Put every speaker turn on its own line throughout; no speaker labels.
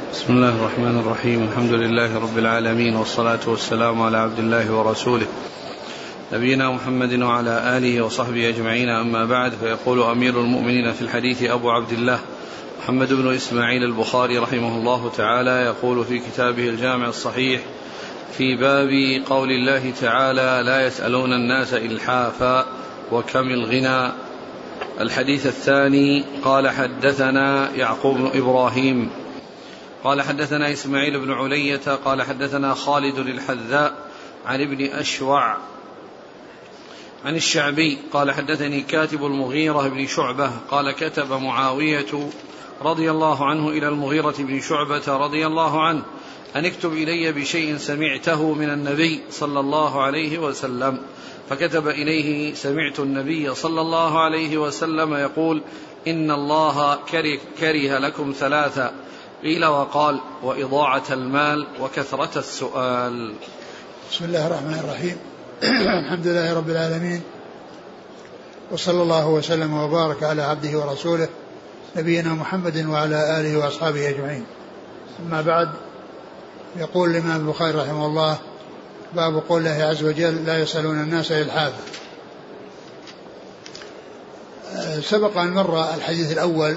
بسم الله الرحمن الرحيم. الحمد لله رب العالمين، والصلاة والسلام على عبد الله ورسوله نبينا محمد وعلى آله وصحبه أجمعين، أما بعد. فيقول أمير المؤمنين في الحديث أبو عبد الله محمد بن إسماعيل البخاري رحمه الله تعالى، يقول في كتابه الجامع الصحيح في باب قول الله تعالى: لا يسألون الناس إلحافا وكم الغنى. الحديث الثاني: قال حدثنا يعقوب بن إبراهيم قال حدثنا إسماعيل بن علية قال حدثنا خالد الحذاء عن ابن أشوع عن الشعبي قال حدثني كاتب المغيرة بن شعبة قال كتب معاوية رضي الله عنه إلى المغيرة بن شعبة رضي الله عنه أن اكتب إلي بشيء سمعته من النبي صلى الله عليه وسلم، فكتب إليه: سمعت النبي صلى الله عليه وسلم يقول: إن الله كره لكم ثلاثة، قيل وقال: وإضاعة المال وكثرة السؤال.
بسم الله الرحمن الرحيم. الحمد لله رب العالمين، وصلى الله وسلم وبارك على عبده ورسوله نبينا محمد وعلى آله وأصحابه أجمعين. أما بعد، يقول الإمام البخاري رحمه الله: باب قول الله عز وجل: لا يسألون الناس إلحافا. سبق أن مر الحديث الأول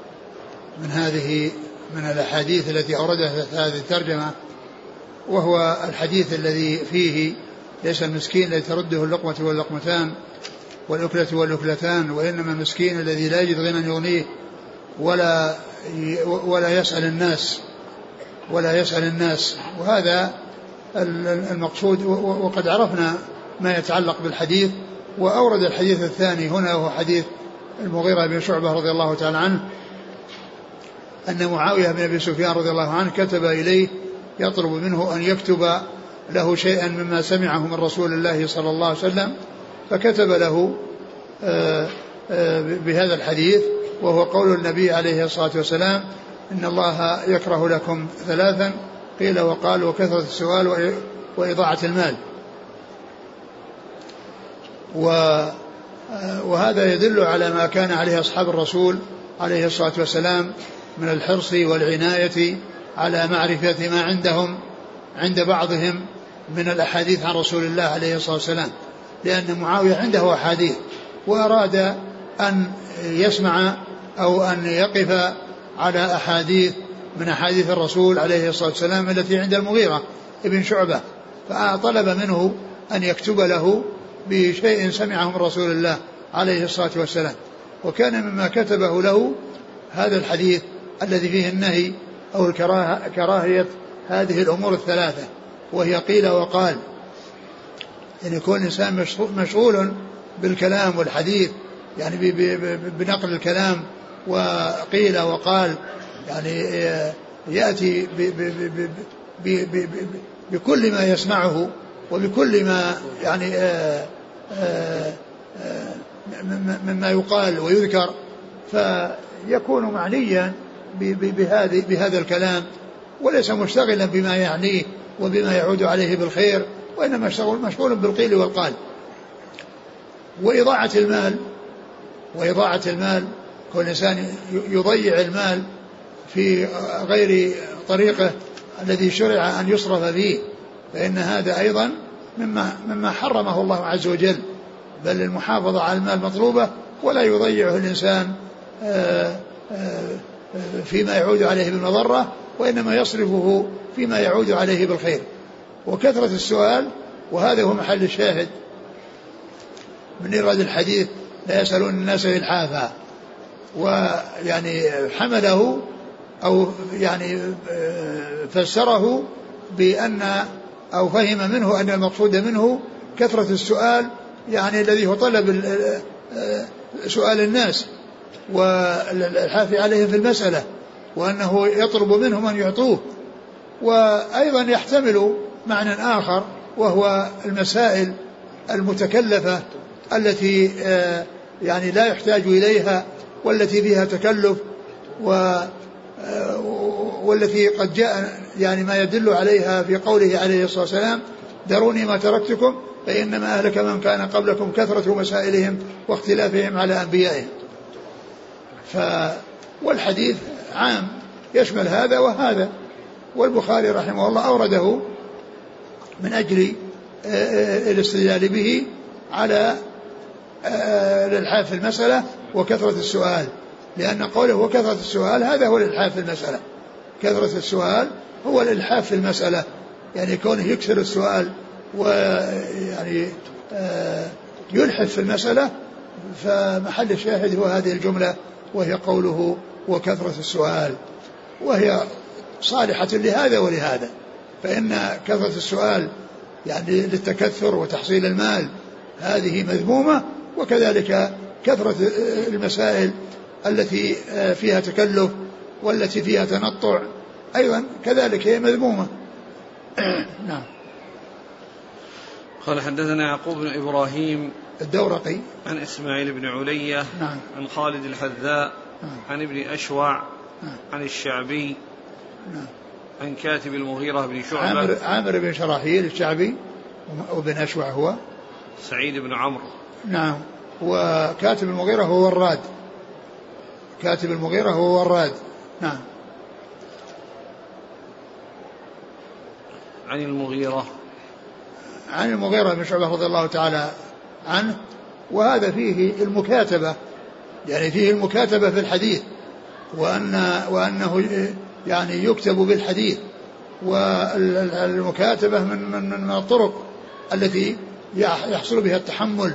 من الأحاديث التي أوردها في هذه الترجمة، وهو الحديث الذي فيه: ليس المسكين الذي ترده اللقمة واللقمتان والأكلة والأكلتان، وإنما المسكين الذي لا يجد غنى يغنيه ولا يسأل الناس. وهذا المقصود. وقد عرفنا ما يتعلق بالحديث. وأورد الحديث الثاني هنا، وهو حديث المغيرة بن شعبة رضي الله تعالى عنه أن معاوية بن أبي سفيان رضي الله عنه كتب إليه يطلب منه أن يكتب له شيئا مما سمعه من رسول الله صلى الله عليه وسلم، فكتب له بهذا الحديث، وهو قول النبي عليه الصلاة والسلام: إن الله يكره لكم ثلاثا، قيل وقال: وكثرة السؤال وإضاعة المال. وهذا يدل على ما كان عليه أصحاب الرسول عليه الصلاة والسلام من الحرص والعناية على معرفة ما عندهم عند بعضهم من الأحاديث عن رسول الله عليه الصلاة والسلام، لأن معاوية عنده أحاديث، وأراد أن يسمع أو أن يقف على أحاديث من أحاديث الرسول عليه الصلاة والسلام التي عند المغيرة ابن شعبة، فطلب منه أن يكتب له بشيء سمعه من رسول الله عليه الصلاة والسلام. وكان مما كتبه له هذا الحديث الذي فيه النهي أو الكراهية هذه الأمور الثلاثة، وهي قيل وقال، أن يكون الإنسان مشغول بالكلام والحديث، يعني بنقل الكلام، وقيل وقال، يعني يأتي بكل ما يسمعه وبكل ما يعني مما يقال ويذكر، فيكون معنيا بهذا الكلام، وليس مشتغلا بما يعنيه وبما يعود عليه بالخير، وإنما مشغول بالقيل والقال. وإضاعة المال كل إنسان يضيع المال في غير طريقه الذي شرع أن يصرف فيه، فإن هذا أيضا مما حرمه الله عز وجل، بل المحافظة على المال مطلوبة، ولا يضيعه الإنسان فيما يعود عليه بالمضرة، وإنما يصرفه فيما يعود عليه بالخير. وكثرة السؤال، وهذا هو محل الشاهد من إيراد الحديث: لا يسألون الناس إلحافا. ويعني حمله أو يعني فسره بأن أو فهم منه أن المقصود منه كثرة السؤال، يعني الذي هو طلب سؤال الناس والحاف عليهم في المسألة، وأنه يطلب منهم أن يعطوه. وأيضا يحتمل معنى آخر، وهو المسائل المتكلفة التي يعني لا يحتاج إليها، والتي فيها تكلف، والتي قد جاء يعني ما يدل عليها في قوله عليه الصلاة والسلام: دروني ما تركتكم فإنما أهلك من كان قبلكم كثرة مسائلهم واختلافهم على أنبيائهم. والحديث عام يشمل هذا وهذا. والبخاري رحمه الله أورده من أجل الاستدلال به على الإلحاح في المسألة وكثرة السؤال، لأن قوله وكثرة السؤال هذا هو الإلحاح في المسألة. كثرة السؤال هو الإلحاح في المسألة، يعني كونه يكثر السؤال ويعني يلحف في المسألة. فمحل الشاهد هو هذه الجملة، وهي قوله وكثرة السؤال، وهي صالحة لهذا ولهذا. فإن كثرة السؤال يعني للتكثر وتحصيل المال هذه مذمومة، وكذلك كثرة المسائل التي فيها تكلف والتي فيها تنطع أيضا كذلك هي مذمومة. نعم.
قال حدثنا يعقوب بن إبراهيم
الدورقي
عن إسماعيل بن علية
نعم.
عن خالد الحذاء
نعم.
عن ابن أشوع
نعم.
عن الشعبي
نعم.
عن كاتب المغيرة بن شعبة
عامر بن شراحيل الشعبي، وابن أشوع هو
سعيد بن عمرو.
نعم. وكاتب المغيرة هو وراد، كاتب المغيرة هو وراد. نعم.
عن المغيرة
بن شعبة رضي الله تعالى عنه. وهذا فيه المكاتبة، يعني فيه المكاتبة في الحديث، وأنه يعني يكتب بالحديث. والمكاتبة من الطرق التي يحصل بها التحمل.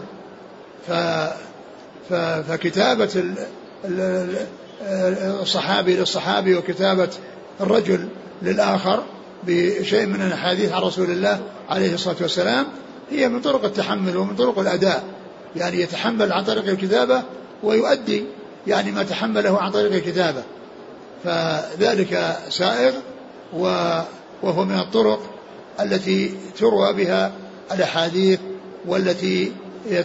فكتابة الصحابي للصحابي وكتابة الرجل للآخر بشيء من الحديث عن رسول الله عليه الصلاة والسلام هي من طرق التحمل ومن طرق الأداء، يعني يتحمل عن طريق الكتابة ويؤدي يعني ما تحمله عن طريق الكتابة. فذلك سائغ، وهو من الطرق التي تروى بها الأحاديث والتي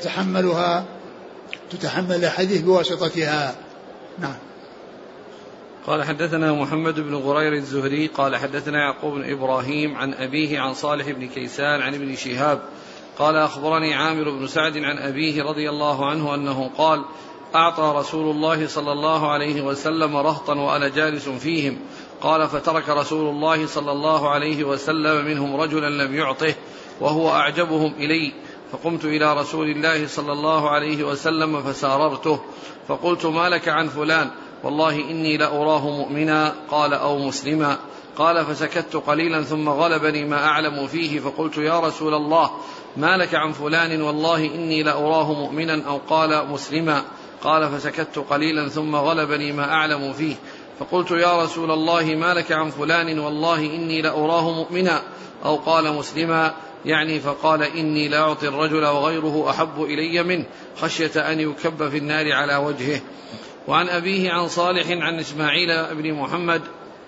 تتحمل الحديث بواسطتها. نعم.
قال حدثنا محمد بن غرير الزهري قال حدثنا يعقوب بن إبراهيم عن أبيه عن صالح بن كيسان عن ابن شهاب قال أخبرني عامر بن سعد عن أبيه رضي الله عنه أنه قال أعطى رسول الله صلى الله عليه وسلم رهطا وأنا جالس فيهم. قال فترك رسول الله صلى الله عليه وسلم منهم رجلا لم يعطه وهو أعجبهم إلي، فقمت إلى رسول الله صلى الله عليه وسلم فساررته فقلت ما لك عن فلان؟ والله إني لأراه مؤمنا. قال أو مسلما. قال فسكت قليلا ثم غلبني ما أعلم فيه فقلت يا رسول الله ما لك عن فلان؟ والله إني لأراه مؤمنا. أو قال مسلما. قال فسكت قليلا ثم غلبني ما أعلم فيه فقلت يا رسول الله ما لك عن فلان؟ والله إني لأراه مؤمنا. أو قال مسلما، يعني فقال إني لا أعطي الرجل وغيره أحب إلي منه خشية أن يكب في النار على وجهه. وعن أبيه عن صالح عن إسماعيل بن محمد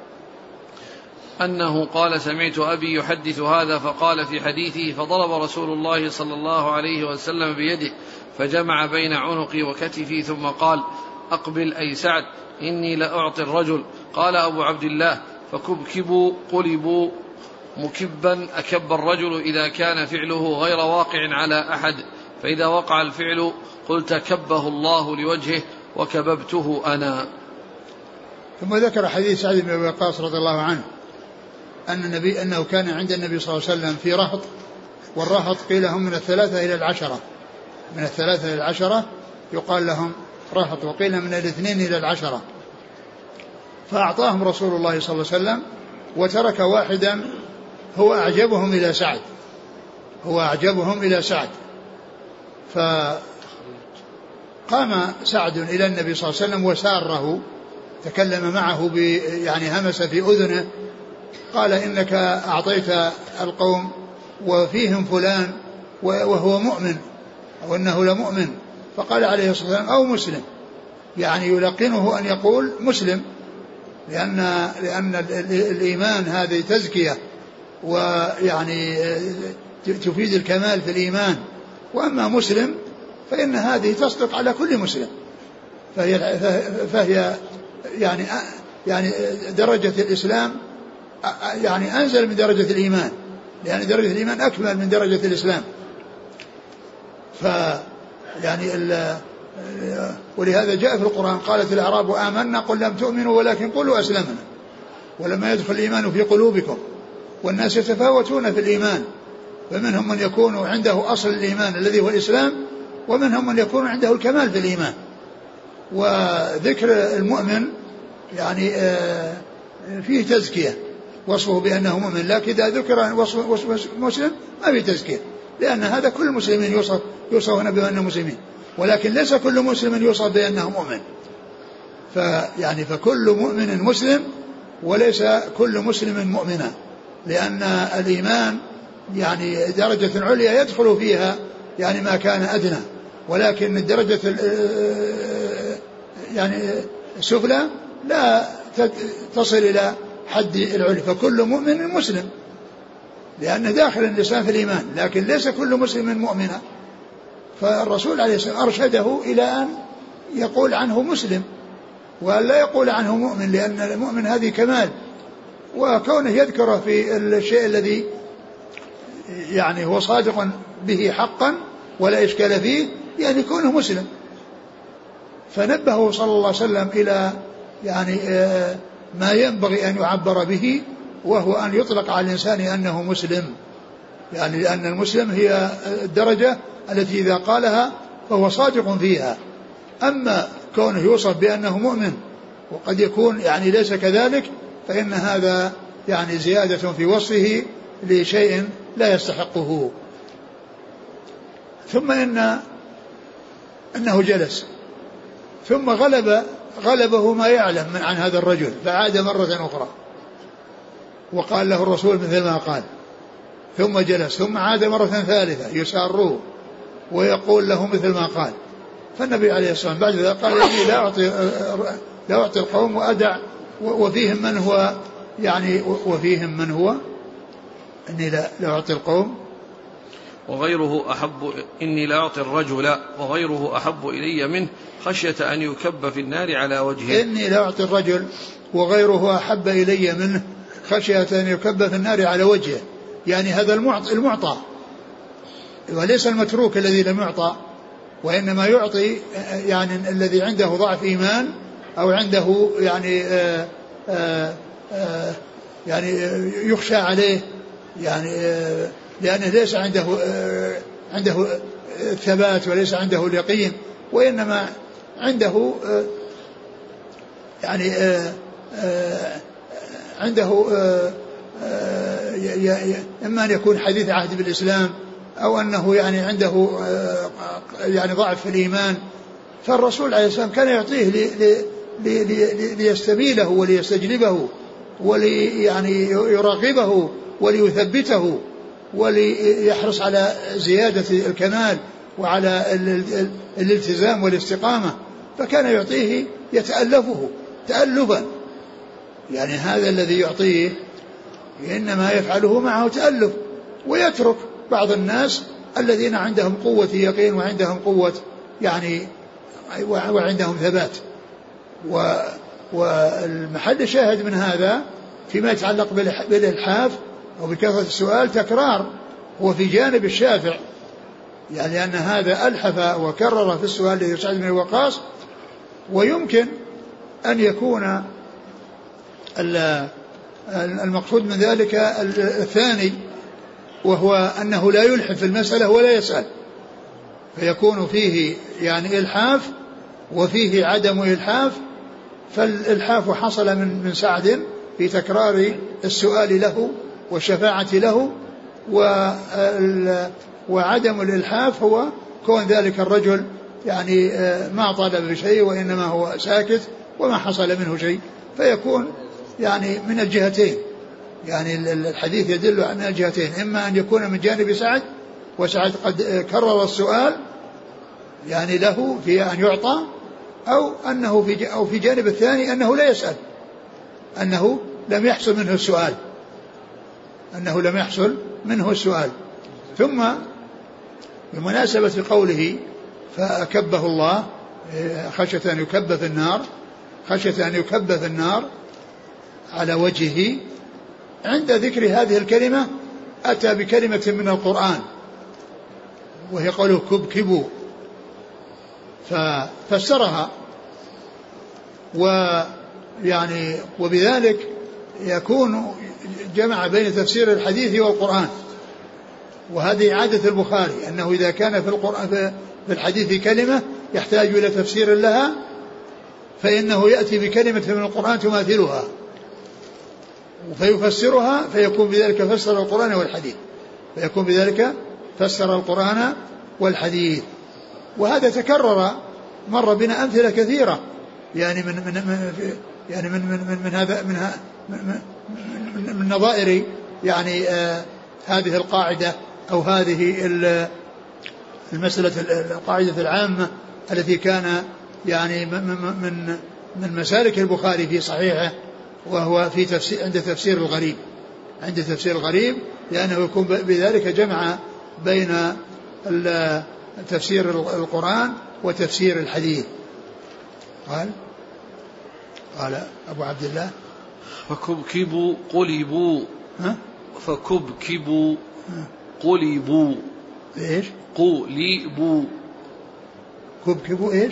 أنه قال سمعت أبي يحدث هذا فقال في حديثه فضرب رسول الله صلى الله عليه وسلم بيده فجمع بين عنقي وكتفي ثم قال أقبل أي سعد إني لأعطي الرجل. قال أبو عبد الله فكبكبوا قلبوا مكبا أكب الرجل إذا كان فعله غير واقع على أحد، فإذا وقع الفعل قلت كبه الله لوجهه وكببته أنا.
ثم ذكر حديث سعد بن أبي وقاص رضي الله عنه أنه كان عند النبي صلى الله عليه وسلم في رهط، والرهط قيل هم من 3 إلى 10، من 3 إلى 10 يقال لهم رهط، وقيل من 2 إلى 10، فأعطاهم رسول الله صلى الله عليه وسلم وترك واحدا هو أعجبهم إلى سعد. فقام سعد إلى النبي صلى الله عليه وسلم وساره، تكلم معه يعني همس في أذنه، قال إنك أعطيت القوم وفيهم فلان وهو مؤمن أو أنه لمؤمن. فقال عليه الصلاة والسلام أو مسلم، يعني يلقنه أن يقول مسلم، لأن الإيمان هذه تزكية ويعني تفيد الكمال في الإيمان. وأما مسلم فإن هذه تصدق على كل مسلم، فهي يعني درجة الإسلام يعني أنزل من درجة الإيمان، لأن درجة الإيمان أكمل من درجة الإسلام. ولهذا جاء في القرآن قالت الأعراب آمنا قل لم تؤمنوا ولكن قولوا أسلمنا. ولما يدخل الإيمان في قلوبكم. والناس يتفاوتون في الإيمان، فمنهم من يكون عنده أصل الإيمان الذي هو الإسلام، ومنهم من يكون عنده الكمال في الإيمان. وذكر المؤمن يعني فيه تزكية، وصفه بأنه مؤمن، لكن إذا ذكر وصف مسلم ما فيه تزكية، لأن هذا كل المسلمين يوصفون بأنهم مسلمين، ولكن ليس كل مسلم يوصف بأنه مؤمن. فكل مؤمن مسلم وليس كل مسلم مؤمنا، لأن الإيمان يعني درجة عليا يدخل فيها يعني ما كان أدنى، ولكن الدرجة يعني سفلى لا تصل إلى حد العلي. فكل مؤمن مسلم لأنه داخل الإنسان في الإيمان، لكن ليس كل مسلم مؤمنا. فالرسول عليه الصلاة والسلام أرشده إلى أن يقول عنه مسلم ولا يقول عنه مؤمن، لأن المؤمن هذه كمال، وكونه يذكره في الشيء الذي يعني هو صادق به حقا ولا إشكال فيه يعني كونه مسلم. فنبهه صلى الله عليه وسلم إلى يعني ما ينبغي أن يعبر به، وهو أن يطلق على الإنسان أنه مسلم، يعني لأن المسلم هي الدرجة التي إذا قالها فهو صادق فيها. أما كونه يوصف بأنه مؤمن وقد يكون يعني ليس كذلك، فإن هذا يعني زيادة في وصفه لشيء لا يستحقه. ثم إنه جلس، ثم غلبه ما يعلم عن هذا الرجل، فعاد مرة أخرى وقال له الرسول مثل ما قال، ثم جلس، ثم عاد مرة ثالثة يساره ويقول له مثل ما قال. فالنبي عليه الصلاة والسلام بعد ذلك قال إني لا أعطي القوم وأدع وفيهم من هو يعني وفيهم من هو إني لا أعطي القوم
وغيره أحب إني لا أعطي الرجل وغيره أحب إلي منه خشية أن يكب في النار على وجهه.
إني لا أعطي الرجل وغيره أحب إلي منه خشية أن يكب في النار على وجهه، يعني هذا المعطى وليس المتروك الذي لم يعطى، وإنما يعطي يعني الذي عنده ضعف إيمان أو عنده يعني يخشى عليه، يعني لأنه ليس عنده ثبات وليس عنده اليقين، وإنما عنده يعني عنده إما أن يكون حديث عهد بالإسلام أو أنه يعني عنده يعني ضعف في الإيمان. فالرسول عليه السلام كان يعطيه ليستبيله وليستجلبه يعني يراقبه وليثبته وليحرص على زيادة الكمال وعلى الالتزام والاستقامة، فكان يعطيه يتألفه تألفا، يعني هذا الذي يعطيه إنما يفعله معه تألف، ويترك بعض الناس الذين عندهم قوة يقين وعندهم قوة يعني وعندهم ثبات. والمحل الشاهد من هذا فيما يتعلق بالإلحاف وبكثرة السؤال تكرار، هو في جانب الشافع، يعني لأن هذا ألحف وكرر في السؤال الذي سعد بن وقاص. ويمكن أن يكون المقصود من ذلك الثاني، وهو أنه لا يلحف في المسألة ولا يسأل، فيكون فيه يعني إلحاف وفيه عدم إلحاف. فالإلحاف حصل من سعد في تكرار السؤال له والشفاعة له، وعدم الإلحاف هو كون ذلك الرجل يعني ما طالب بشيء وإنما هو ساكت وما حصل منه شيء، فيكون يعني من الجهتين، يعني الحديث يدل على الجهتين، إما أن يكون من جانب سعد وسعد قد كرر السؤال يعني له في أن يعطى، أو أنه في جانب الثاني أنه لا يسأل، أنه لم يحصل منه السؤال. ثم بمناسبة قوله فأكبه الله خشية أن يكب في النار على وجهه، عند ذكر هذه الكلمة أتى بكلمة من القرآن وهي قوله كبكبوا، ففسرها وبذلك يكون جمع بين تفسير الحديث والقرآن. وهذه عادة البخاري أنه إذا كان في القرآن في الحديث كلمة يحتاج إلى تفسير لها فإنه يأتي بكلمة من القرآن تماثلها فيفسرها فيكون بذلك فسر القرآن والحديث، فيكون بذلك فسر القرآن والحديث. وهذا تكرر، مر بنا أمثلة كثيرة يعني من هذا من نظائر يعني هذه القاعدة أو هذه المسألة القاعدة العامة التي كان يعني من مسالك البخاري في صحيحه، وهو في تفسير عند تفسير الغريب لأنه يكون بذلك جمع بين تفسير القرآن وتفسير الحديث. قال أبو عبد الله
فكبكبوا قلبوا فكبكبوا قلبوا
إيش
قلبوا
كبكبوا إيش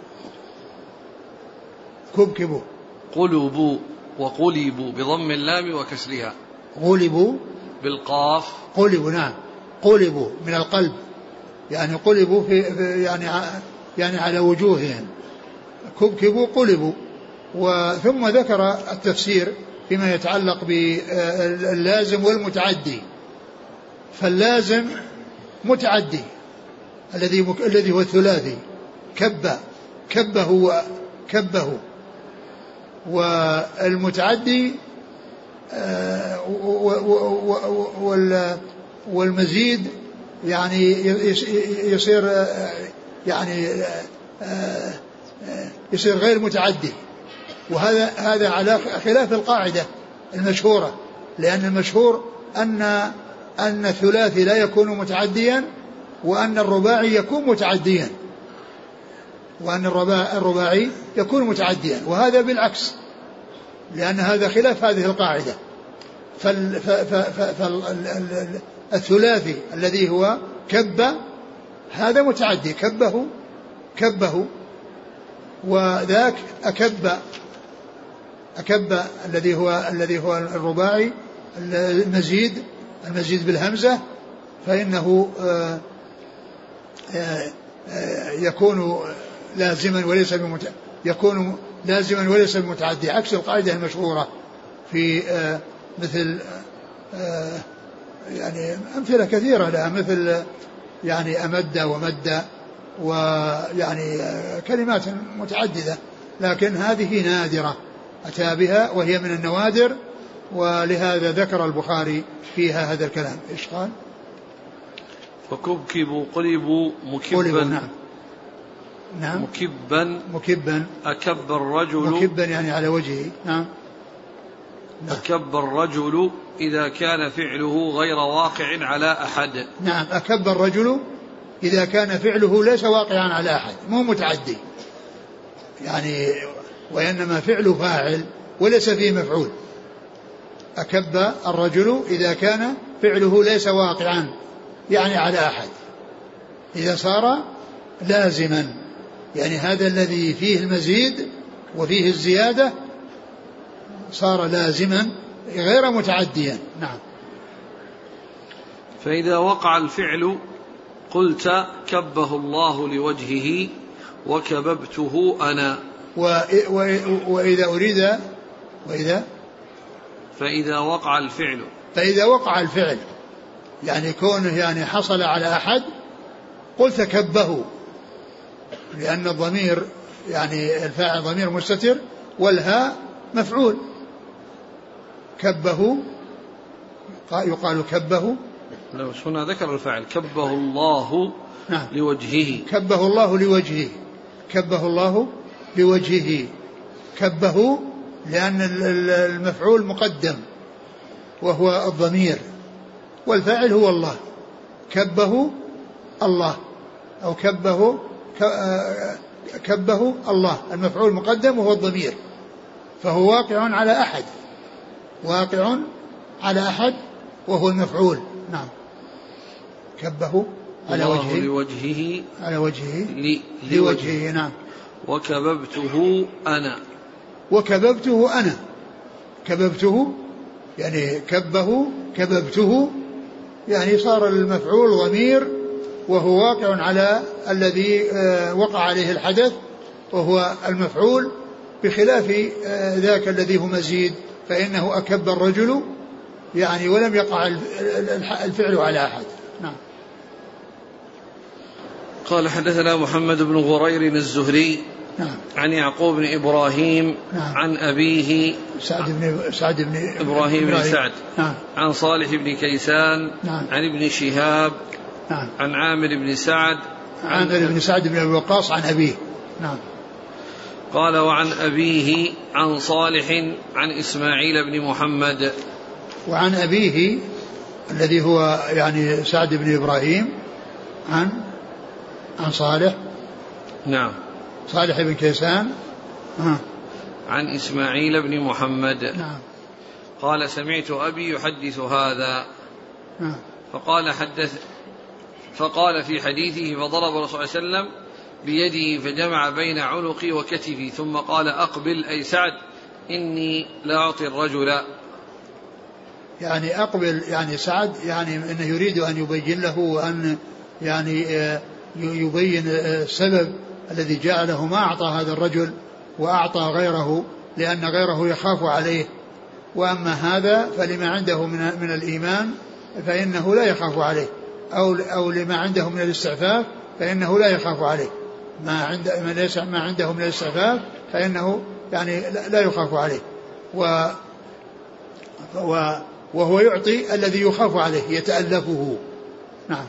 كبكبوا
قلبوا وقلبوا بضم اللام وكسرها،
غلبوا
بالقاف
قلبوا، نعم قلبوا من القلب يعني قلبوا في يعني على وجوههم، كبكبوا قلبوا. وثم ذكر التفسير فيما يتعلق باللازم والمتعدي. فاللازم متعدي الذي هو الثلاثي كبه، والمتعدي والمزيد يعني يصير يعني يصير غير متعدي. وهذا على خلاف القاعدة المشهورة، لأن المشهور أن الثلاثي لا يكون متعديا وأن الرباعي يكون متعديا، وهذا بالعكس، لأن هذا خلاف هذه القاعدة. فالثلاثي الذي هو كب هذا متعدي، كبه، وذاك أكب الذي هو الرباعي المزيد بالهمزة، فإنه يكون لازما وليس بمتعدي، عكس القاعدة المشهورة في مثل يعني أمثلة كثيرة لها، مثل يعني أمد ومد، ويعني كلمات متعددة، لكن هذه نادرة أتى بها وهي من النوادر، ولهذا ذكر البخاري فيها هذا الكلام. إيش قال؟
فكبكبوا قلبوا مكبا،
نعم مكبا
أكب الرجل
مكبا يعني على وجهه، نعم.
أكب الرجل إذا كان فعله غير واقع على أحد.
نعم أكب الرجل إذا كان فعله ليس واقعا على أحد، مو متعدي يعني، وإنما فعله فاعل وليس فيه مفعول. أكب الرجل إذا كان فعله ليس واقعا يعني على أحد، إذا صار لازما، يعني هذا الذي فيه المزيد وفيه الزيادة صار لازما غير متعديا. نعم.
فإذا وقع الفعل قلت كبه الله لوجهه وكببته أنا.
وإذا أريد فإذا وقع الفعل يعني كونه يعني حصل على أحد قلت كبه، لأن الضمير يعني الفاعل ضمير مستتر والهاء مفعول. كبه يقال كبه،
لو هنا ذكر الفاعل كبه الله. نعم. لوجهه،
كبه الله لوجهه، كبه لأن المفعول مقدم وهو الضمير، والفاعل هو الله. كبه الله أو كبه الله، المفعول مقدم وهو الضمير، فهو واقع على أحد وهو المفعول. نعم. كبه على وجهه لوجهه. نعم.
وكببته أنا.
كببته يعني كببته يعني صار المفعول ضمير وهو واقع على الذي وقع عليه الحدث وهو المفعول، بخلاف ذاك الذي هو مزيد فإنه أكب الرجل يعني ولم يقع الفعل على أحد. نعم.
قال حدثنا محمد بن غرير الزهري
نعم.
عن يعقوب بن إبراهيم
نعم.
عن أبيه
سعد بن
إبراهيم بن سعد
نعم.
عن صالح بن كيسان
نعم.
عن ابن شهاب
نعم.
عن عامر بن سعد
بن سعد بن الوقاص عن أبيه. نعم.
قال وعن أبيه عن صالح عن إسماعيل بن محمد.
وعن أبيه الذي هو يعني سعد بن إبراهيم عن صالح.
نعم.
صالح بن كيسان
عن إسماعيل بن محمد.
نعم.
قال سمعت أبي يحدث هذا.
نعم.
فقال في حديثه فضرب الرسول صلى الله عليه وسلم بيده فجمع بين عنقي وكتفي ثم قال أقبل أي سعد إني لا أعطي الرجل.
يعني أقبل يعني سعد يعني أنه يريد أن يبين له وأن يعني يبين السبب الذي جعله ما أعطى هذا الرجل وأعطى غيره لأن غيره يخاف عليه، وأما هذا فلما عنده من الإيمان فإنه لا يخاف عليه، أو لما عنده من الاستعفاف فإنه لا يخاف عليه. ما عنده من الاستعفاف فإنه يعني لا يخاف عليه، وهو يعطي الذي يخاف عليه يتألفه. نعم.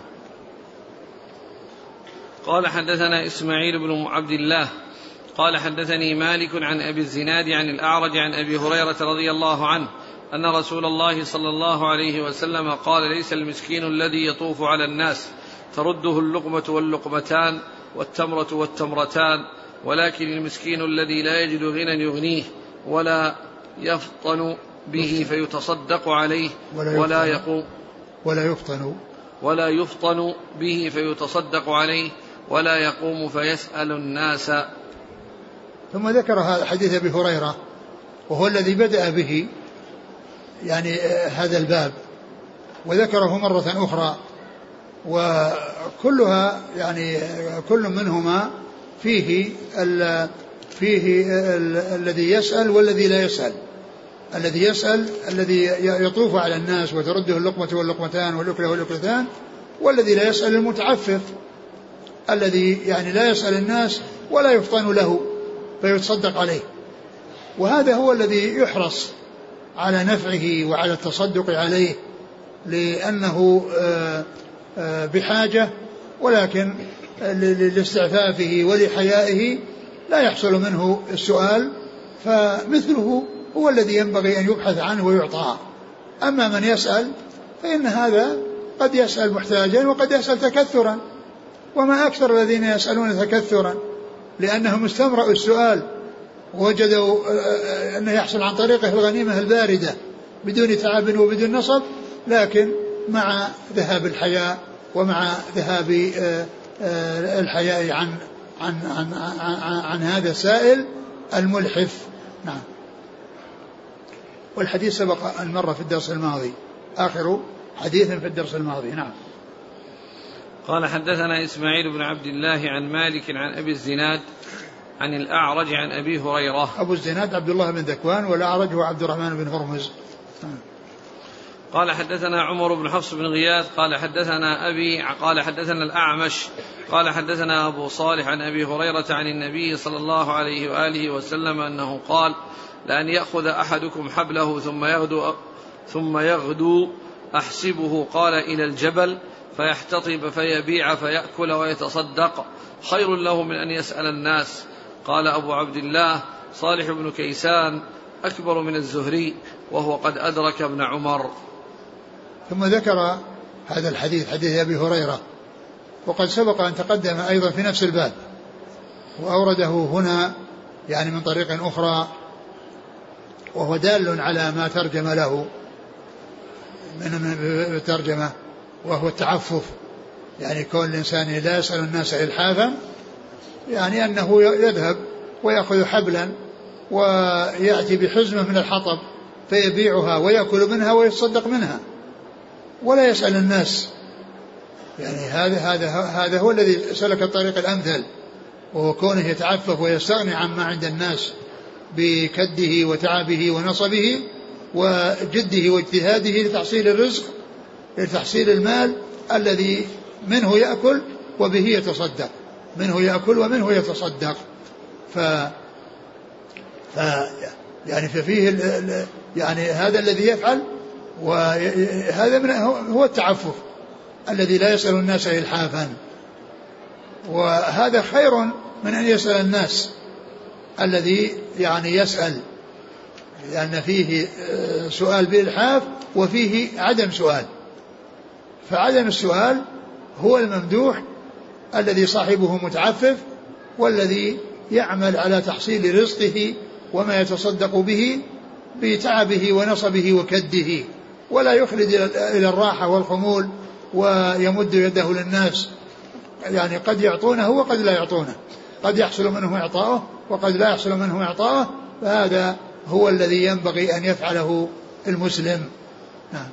قال حدثنا إسماعيل بن عبد الله قال حدثني مالك عن أبي الزناد عن الأعرج عن أبي هريرة رضي الله عنه أن رسول الله صلى الله عليه وسلم قال ليس المسكين الذي يطوف على الناس ترده اللقمة واللقمتان والتمرة والتمرتان، ولكن المسكين الذي لا يجد غنى يغنيه ولا يفطن به فيتصدق عليه ولا يفطن به فيتصدق عليه ولا يقوم فيسأل الناس.
ثم ذكر هذا حديث أبي هريرة وهو الذي بدأ به يعني هذا الباب، وذكره مرة أخرى، وكلها يعني كل منهما فيه الذي يسأل والذي لا يسأل. الذي يسأل الذي يطوف على الناس وترده اللقمة واللقمتان والأكلة والأكلتان، والذي لا يسأل المتعفف الذي يعني لا يسأل الناس ولا يفطن له فيتصدق عليه. وهذا هو الذي يحرص على نفعه وعلى التصدق عليه لأنه بحاجة، ولكن لاستعفافه ولحيائه لا يحصل منه السؤال، فمثله هو الذي ينبغي أن يبحث عنه ويعطى. أما من يسأل فإن هذا قد يسأل محتاجا وقد يسأل تكثرا، وما أكثر الذين يسألون تكثرا لأنهم استمرأوا السؤال ووجدوا أنه يحصل عن طريقه الغنيمة الباردة بدون تعب وبدون نصب، لكن مع ذهاب الحياء ومع ذهاب الحياء عن هذا السائل الملحف. نعم. والحديث سبق المرة في الدرس الماضي، آخر حديث في الدرس الماضي. نعم.
قال حدثنا إسماعيل بن عبد الله عن مالك عن أبي الزناد عن الأعرج عن أبي هريرة.
أبو الزناد عبد الله بن ذكوان، والأعرج هو عبد الرحمن بن هرمز.
قال حدثنا عمر بن حفص بن غياث قال حدثنا أبي قال حدثنا الأعمش قال حدثنا أبو صالح عن أبي هريرة عن النبي صلى الله عليه وآله وسلم أنه قال لأن يأخذ أحدكم حبله ثم يغدو أحسبه قال إلى الجبل فيحتطب فيبيع فيأكل ويتصدق خير له من أن يسأل الناس. قال أبو عبد الله صالح بن كيسان أكبر من الزهري وهو قد أدرك ابن عمر.
ثم ذكر هذا الحديث حديث أبي هريرة، وقد سبق أن تقدم أيضا في نفس الباب، وأورده هنا يعني من طريق أخرى، وهو دال على ما ترجم له من الترجمة، وهو التعفف، يعني كون الإنسان لا يسأل الناس إلحافا، يعني أنه يذهب ويأخذ حبلا ويأتي بحزمة من الحطب فيبيعها ويأكل منها ويتصدق منها ولا يسأل الناس. يعني هذا هو الذي سلك الطريق الأمثل، وهو كونه يتعفف ويستغني عما عند الناس بكده وتعبه ونصبه وجده واجتهاده لتحصيل الرزق، لتحصيل المال الذي منه يأكل وبه يتصدق، منه يأكل ومنه يتصدق. يعني ففيه يعني هذا الذي يفعل، وهذا هو التعفف الذي لا يسأل الناس إلحافا، وهذا خير من أن يسأل الناس الذي يعني يسأل، لأن فيه سؤال بإلحاف وفيه عدم سؤال. فعدم السؤال هو الممدوح الذي صاحبه متعفف، والذي يعمل على تحصيل رزقه وما يتصدق به بتعبه ونصبه وكده، ولا يخلد إلى الراحة والخمول ويمد يده للناس. يعني قد يعطونه وقد لا يعطونه، قد يحصل منه إعطاؤه وقد لا يحصل منه إعطاؤه، فهذا هو الذي ينبغي أن يفعله المسلم. نعم.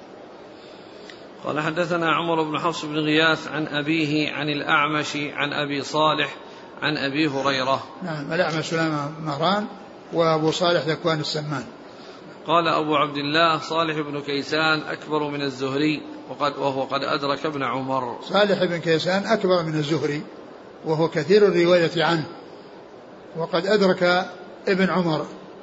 قال حدثنا عمر بن حفص بن غياث عن أبيه عن الأعمش عن أبي صالح عن أبي هريرة.
نعم. الأعمش سليمان مهران، وأبو صالح ذكوان السمان.
قال أبو عبد الله صالح بن كيسان أكبر من الزهري وهو قد أدرك ابن عمر.
صالح بن كيسان أكبر من الزهري وهو كثير الرواية عنه، وقد أدرك ابن عمر،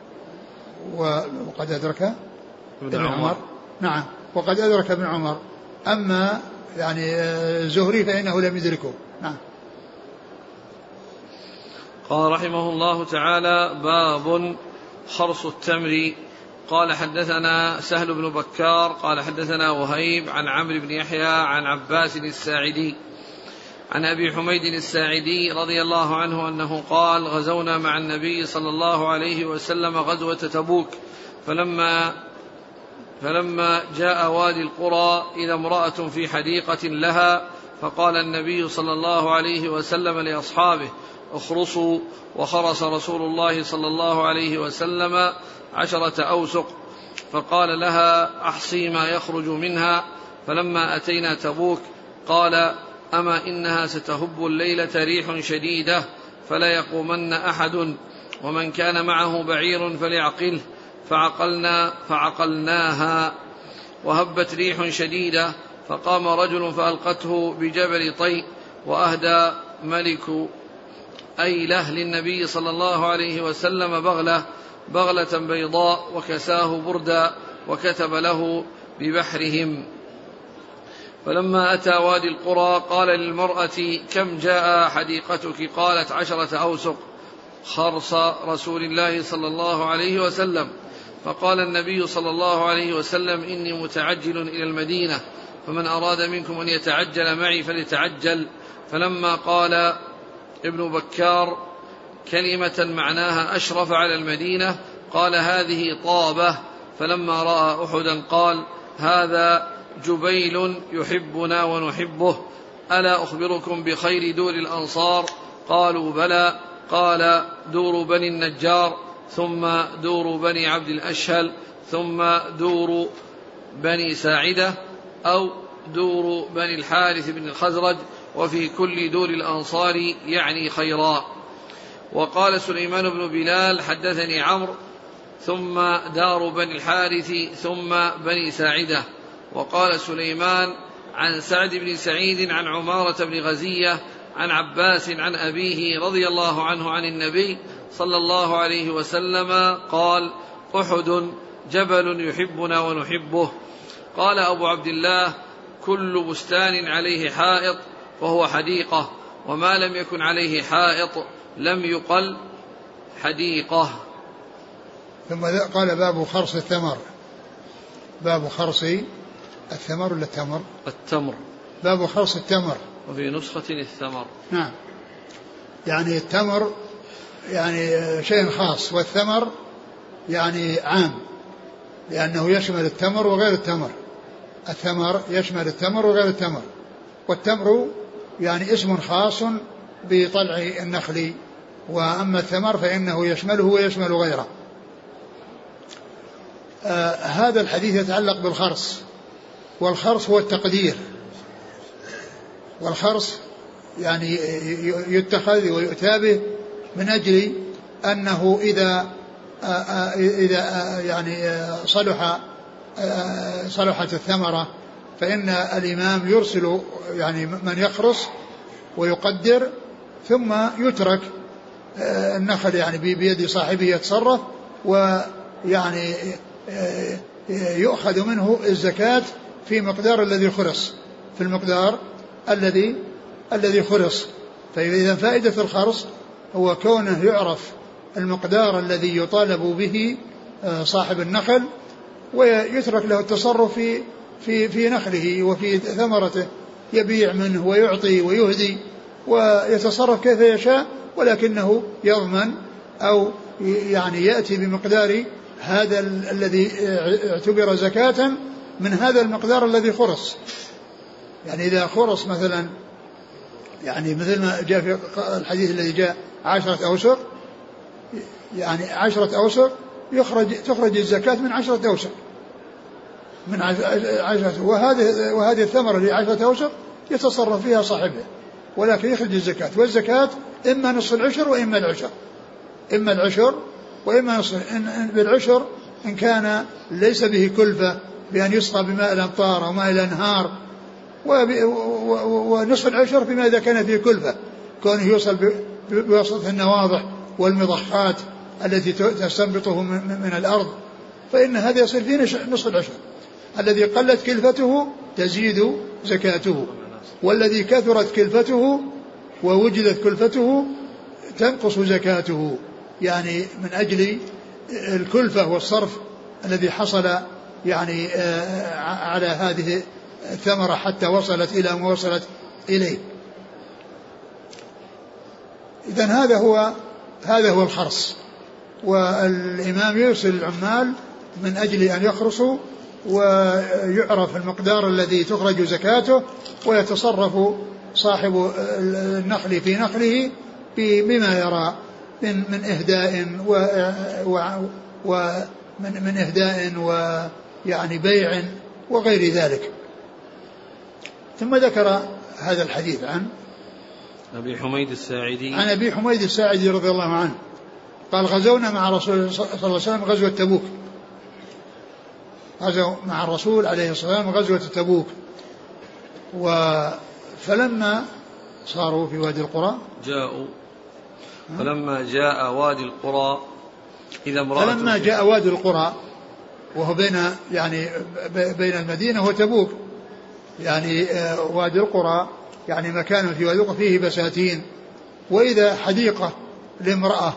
وقد أدرك ابن عمر. نعم. وقد أدرك ابن عمر. أما يعني الزهري فإنه لم يدركه. نعم.
قال رحمه الله تعالى: باب خرص التمر. قال حدثنا سهل بن بكار قال حدثنا وهيب عن عمرو بن يحيى عن عباس الساعدي عن أبي حميد الساعدي رضي الله عنه أنه قال: غزونا مع النبي صلى الله عليه وسلم غزوة تبوك، فلما جاء وادي القرى إذا امرأة في حديقة لها، فقال النبي صلى الله عليه وسلم لأصحابه: اخرصوا. وخرس رسول الله صلى الله عليه وسلم 10 أوسق، فقال لها: أحصي ما يخرج منها. فلما أتينا تبوك قال: أما إنها ستهب الليلة ريح شديدة فلا يقومن أحد، ومن كان معه بعير فليعقله. فعقلناها، وهبت ريح شديدة، فقام رجل فألقته بجبل طي، وأهدى ملك أيله للنبي صلى الله عليه وسلم بغلة بيضاء، وكساه بردا، وكتب له ببحرهم. فلما أتى وادي القرى قال للمرأة: كم جاء حديقتك؟ قالت: 10 أوسق خرص رسول الله صلى الله عليه وسلم. فقال النبي صلى الله عليه وسلم: إني متعجل إلى المدينة، فمن أراد منكم أن يتعجل معي فليتعجل. فلما قال ابن بكار كلمة معناها أشرف على المدينة قال: هذه طابة. فلما رأى أحدا قال: هذا جبيل يحبنا ونحبه، ألا أخبركم بخير دور الأنصار؟ قالوا: بلى. قال: دور بني النجار، ثم دور بني عبد الأشهل، ثم دور بني ساعدة، أو دور بني الحارث بن الخزرج، وفي كل دور الأنصار يعني خيرا. وقال سليمان بن بلال: حدثني عمرو، ثم دار بني الحارث، ثم بني ساعدة. وقال سليمان عن سعد بن سعيد عن عمارة بن غزية عن عباس عن أبيه رضي الله عنه عن النبي صلى الله عليه وسلم قال: أحد جبل يحبنا ونحبه. قال أبو عبد الله: كل بستان عليه حائط فهو حديقة، وما لم يكن عليه حائط لم يقل حديقة.
ثم قال: باب خرص الثمر. باب خرص الثمر ولا التمر؟
التمر. باب
خرص التمر،
وفي نسخة الثمر.
نعم. يعني التمر يعني شيء خاص، والثمر يعني عام، لأنه يشمل التمر وغير التمر. الثمر يشمل التمر وغير التمر، والتمر يعني اسم خاص بطلع النخل، وأما الثمر فإنه يشمله ويشمل غيره. هذا الحديث يتعلق بالخرص، والخرص هو التقدير، والخرص يعني يتخذ ويؤتى به من أجل أنه إذا يعني صلحت الثمرة فإن الإمام يرسل يعني من يخرص ويقدر، ثم يترك النخل يعني بيد صاحبه يتصرف، ويعني يؤخذ منه الزكاة في مقدار الذي خرص، في المقدار الذي خرص. فإذا فائدة الخرص هو كونه يعرف المقدار الذي يطالب به صاحب النخل، ويترك له التصرف في نخله وفي ثمرته، يبيع منه ويعطي ويهدي ويتصرف كيف يشاء، ولكنه يضمن أو يعني يأتي بمقدار هذا الذي اعتبر زكاة من هذا المقدار الذي خرص. يعني إذا خرص مثلا، يعني مثل ما جاء في الحديث الذي جاء 10 أوسق، يعني 10 أوسق تخرج الزكاة من 10 أوسق، من 10، وهذه الثمرة اللي 10 أوسق يتصرف فيها صاحبه، ولكن يخرج الزكاة. والزكاة إما نصف العشر وإما العشر، إما العشر وإما نصف. بالعشر إن كان ليس به كلفة بأن يسقى بماء الأمطار أو ماء الأنهار، ونصف العشر فيما إذا كان فيه كلفة، كونه يوصل بواسطة النواضح والمضخات التي تستنبطه من الأرض، فإن هذا يصير فيه نصف العشر. الذي قلت كلفته تزيد زكاته، والذي كثرت كلفته ووجدت كلفته تنقص زكاته، يعني من أجل الكلفة والصرف الذي حصل يعني على هذه الثمرة حتى وصلت إلى ما وصلت إليه. إذن هذا هو الخرص. والإمام يرسل العمال من أجل أن يخرصوا، ويعرف المقدار الذي تخرج زكاته، ويتصرف صاحب النخل في نخله بما يرى من إهداء ومن إهداء ويعني بيع وغير ذلك. ثم ذكر هذا الحديث عن
أبي حميد الساعدي،
عن أبي حميد الساعدي رضي الله عنه قال: غزونا مع رسول الله صلى الله عليه وسلم غزوة تبوك. غزوا مع الرسول عليه الصلاة والسلام غزوة تبوك، فلما صاروا في وادي القرى
فلما جاء وادي القرى إذا
فلما جاء وادي القرى، وهو بين المدينة وتبوك، يعني وادي القرى يعني مكان في وادي القرى فيه بساتين، وإذا حديقة لامرأة،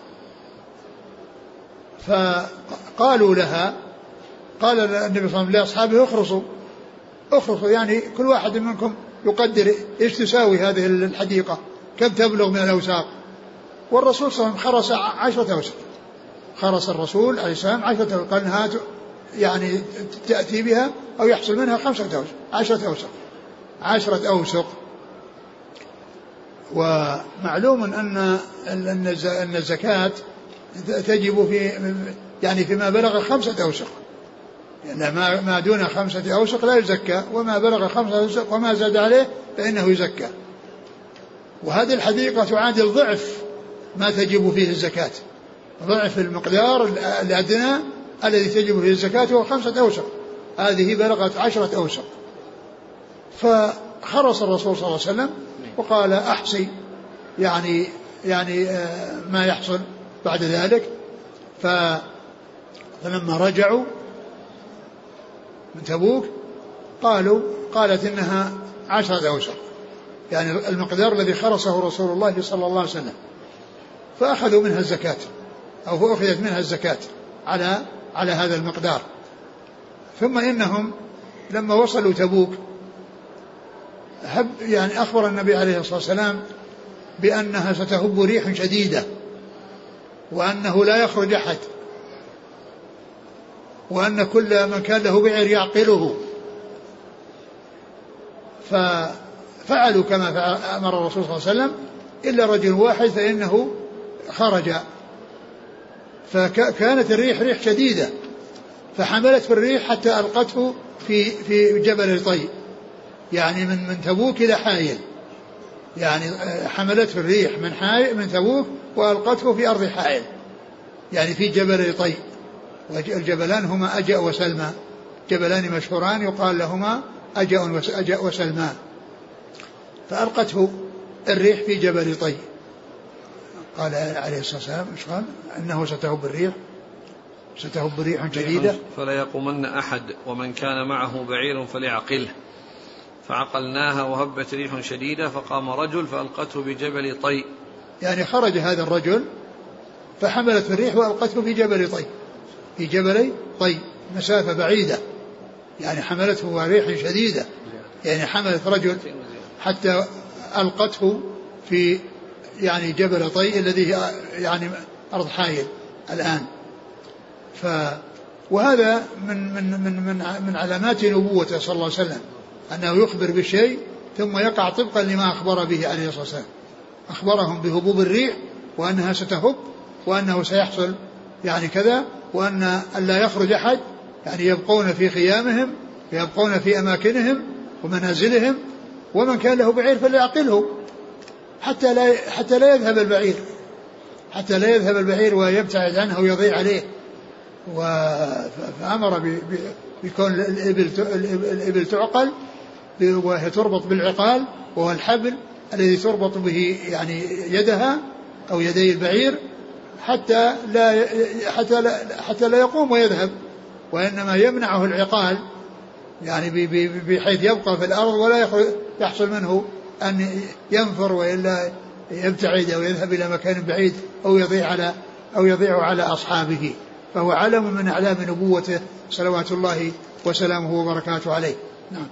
فقالوا لها، قال النبي صلى الله عليه وسلم لأصحابه: اخرصوا، يعني كل واحد منكم يقدر ايش تساوي هذه الحديقة، كم تبلغ من الأوساق. والرسول صلى الله عليه وسلم خرص 10 أوسق، خرص الرسول عليه السلام 10 أوسق، قال انها يعني تأتي بها أو يحصل منها 5 أوسق، 10 أوسق. ومعلوم أن الزكاة تجب فيما بلغ 5 أوسق، يعني ما دون 5 أوسق لا يزكى، وما بلغ 5 أوسق وما زاد عليه فإنه يزكى. وهذه الحديقة تعادل ضعف ما تجب فيه الزكاة، ضعف المقدار الأدنى الذي تجب فيه الزكاة هو 5 أوسق، هذه بلغت 10 أوسق. فخرص الرسول صلى الله عليه وسلم وقال: أحصي يعني ما يحصل بعد ذلك. فلما رجعوا من تبوك قالت إنها 10 أوسق، يعني المقدار الذي خرصه رسول الله صلى الله عليه وسلم، فأخذوا منها الزكاة، أو فأخذت منها الزكاة على هذا المقدار. ثم إنهم لما وصلوا تبوك يعني أخبر النبي عليه الصلاة والسلام بأنها ستهب ريح شديدة، وأنه لا يخرج أحد، وأن كل من كان له بعير يعقله. ففعلوا كما أمر الرسول صلى الله عليه وسلم، إلا رجل واحد فإنه خرج، فكانت الريح ريح شديدة، فحملت في الريح حتى ألقته في جبل طي، يعني من تبوك إلى حائل، يعني حملت في الريح من تبوك وألقته في أرض حائل، يعني في جبل طي. والجبلان هما أجأ وسلمى، جبلان مشهوران يقال لهما أجأ وسلمى. فألقته الريح في جبل طي. قال عليه الصلاة والسلام إيش قال؟ أنه ستهب ريح شديدة
فلا يقومن أحد ومن كان معه بعير فليعقله، فعقلناها وهبت ريح شديدة فقام رجل فألقته بجبل طي.
يعني خرج هذا الرجل فحملت الريح وألقته في جبل طي مسافة بعيدة، يعني حملته ريح شديدة، يعني حملت رجل حتى ألقته في يعني جبل طي الذي يعني أرض حائل الآن. وهذا من علامات نبوته صلى الله عليه وسلم، أنه يخبر بالشيء ثم يقع طبقا لما أخبر به عليه الصلاة والسلام. أخبرهم بهبوب الريح وأنها ستهب وأنه سيحصل يعني كذا، وأن لا يخرج أحد، يعني يبقون في خيامهم، يبقون في أماكنهم ومنازلهم، ومن كان له بعير فليعقله حتى لا يذهب البعير ويبتعد عنه ويضيع عليه. فأمر بكون الإبل تعقل وهي تربط بالعقال، وهو الحبل الذي تربط به يعني يدها أو يدي البعير حتى لا يقوم ويذهب، وإنما يمنعه العقال، يعني بحيث يبقى في الأرض ولا يحصل منه أن ينفر وإلا يبتعد أو يذهب إلى مكان بعيد أو يضيع على أصحابه. فهو علم من أعلام نبوته صلوات الله وسلامه وبركاته عليه. نعم.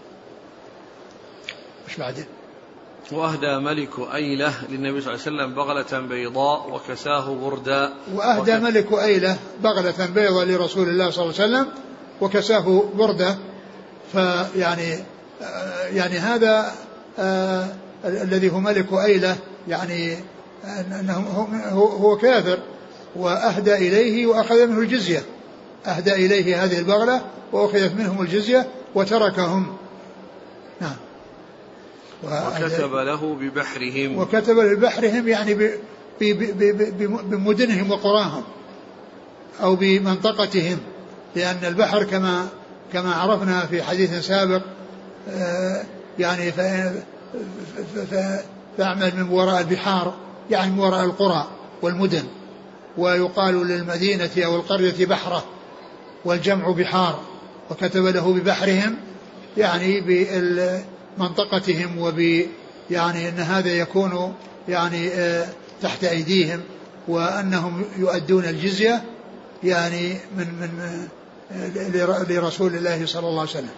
مش بعدين.
وأهدى ملك أيلة للنبي صلى الله عليه وسلم بغلة بيضاء وكساه بردا.
وأهدى ملك أيلة بغلة بيضاء لرسول الله صلى الله عليه وسلم وكساه بردة. فيعني يعني هذا الذي هو ملك أيلة، يعني أنه هو كافر، وأهدى إليه وأخذ منه الجزية، أهدى إليه هذه البغلة وأخذت منهم الجزية وتركهم. نعم.
وكتب له
ببحرهم يعني بمدنهم وقراهم أو بمنطقتهم، لأن البحر كما عرفنا في حديث سابق يعني فأعمل من وراء البحار، يعني من وراء القرى والمدن، ويقال للمدينة أو القرية بحرة والجمع بحار. وكتب له ببحرهم يعني بمنطقتهم يعني أن هذا يكون يعني تحت أيديهم، وأنهم يؤدون الجزية يعني من لرسول الله صلى الله عليه وسلم.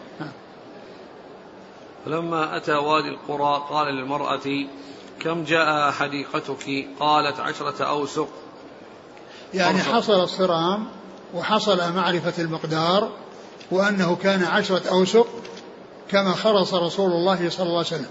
فلما أتى وادي القرى قال للمرأة كم جاء حديقتك؟ قالت 10 أوسق.
يعني حصل الصرام وحصل معرفة المقدار، وأنه كان 10 أوسق كما خرص رسول الله صلى الله عليه وسلم،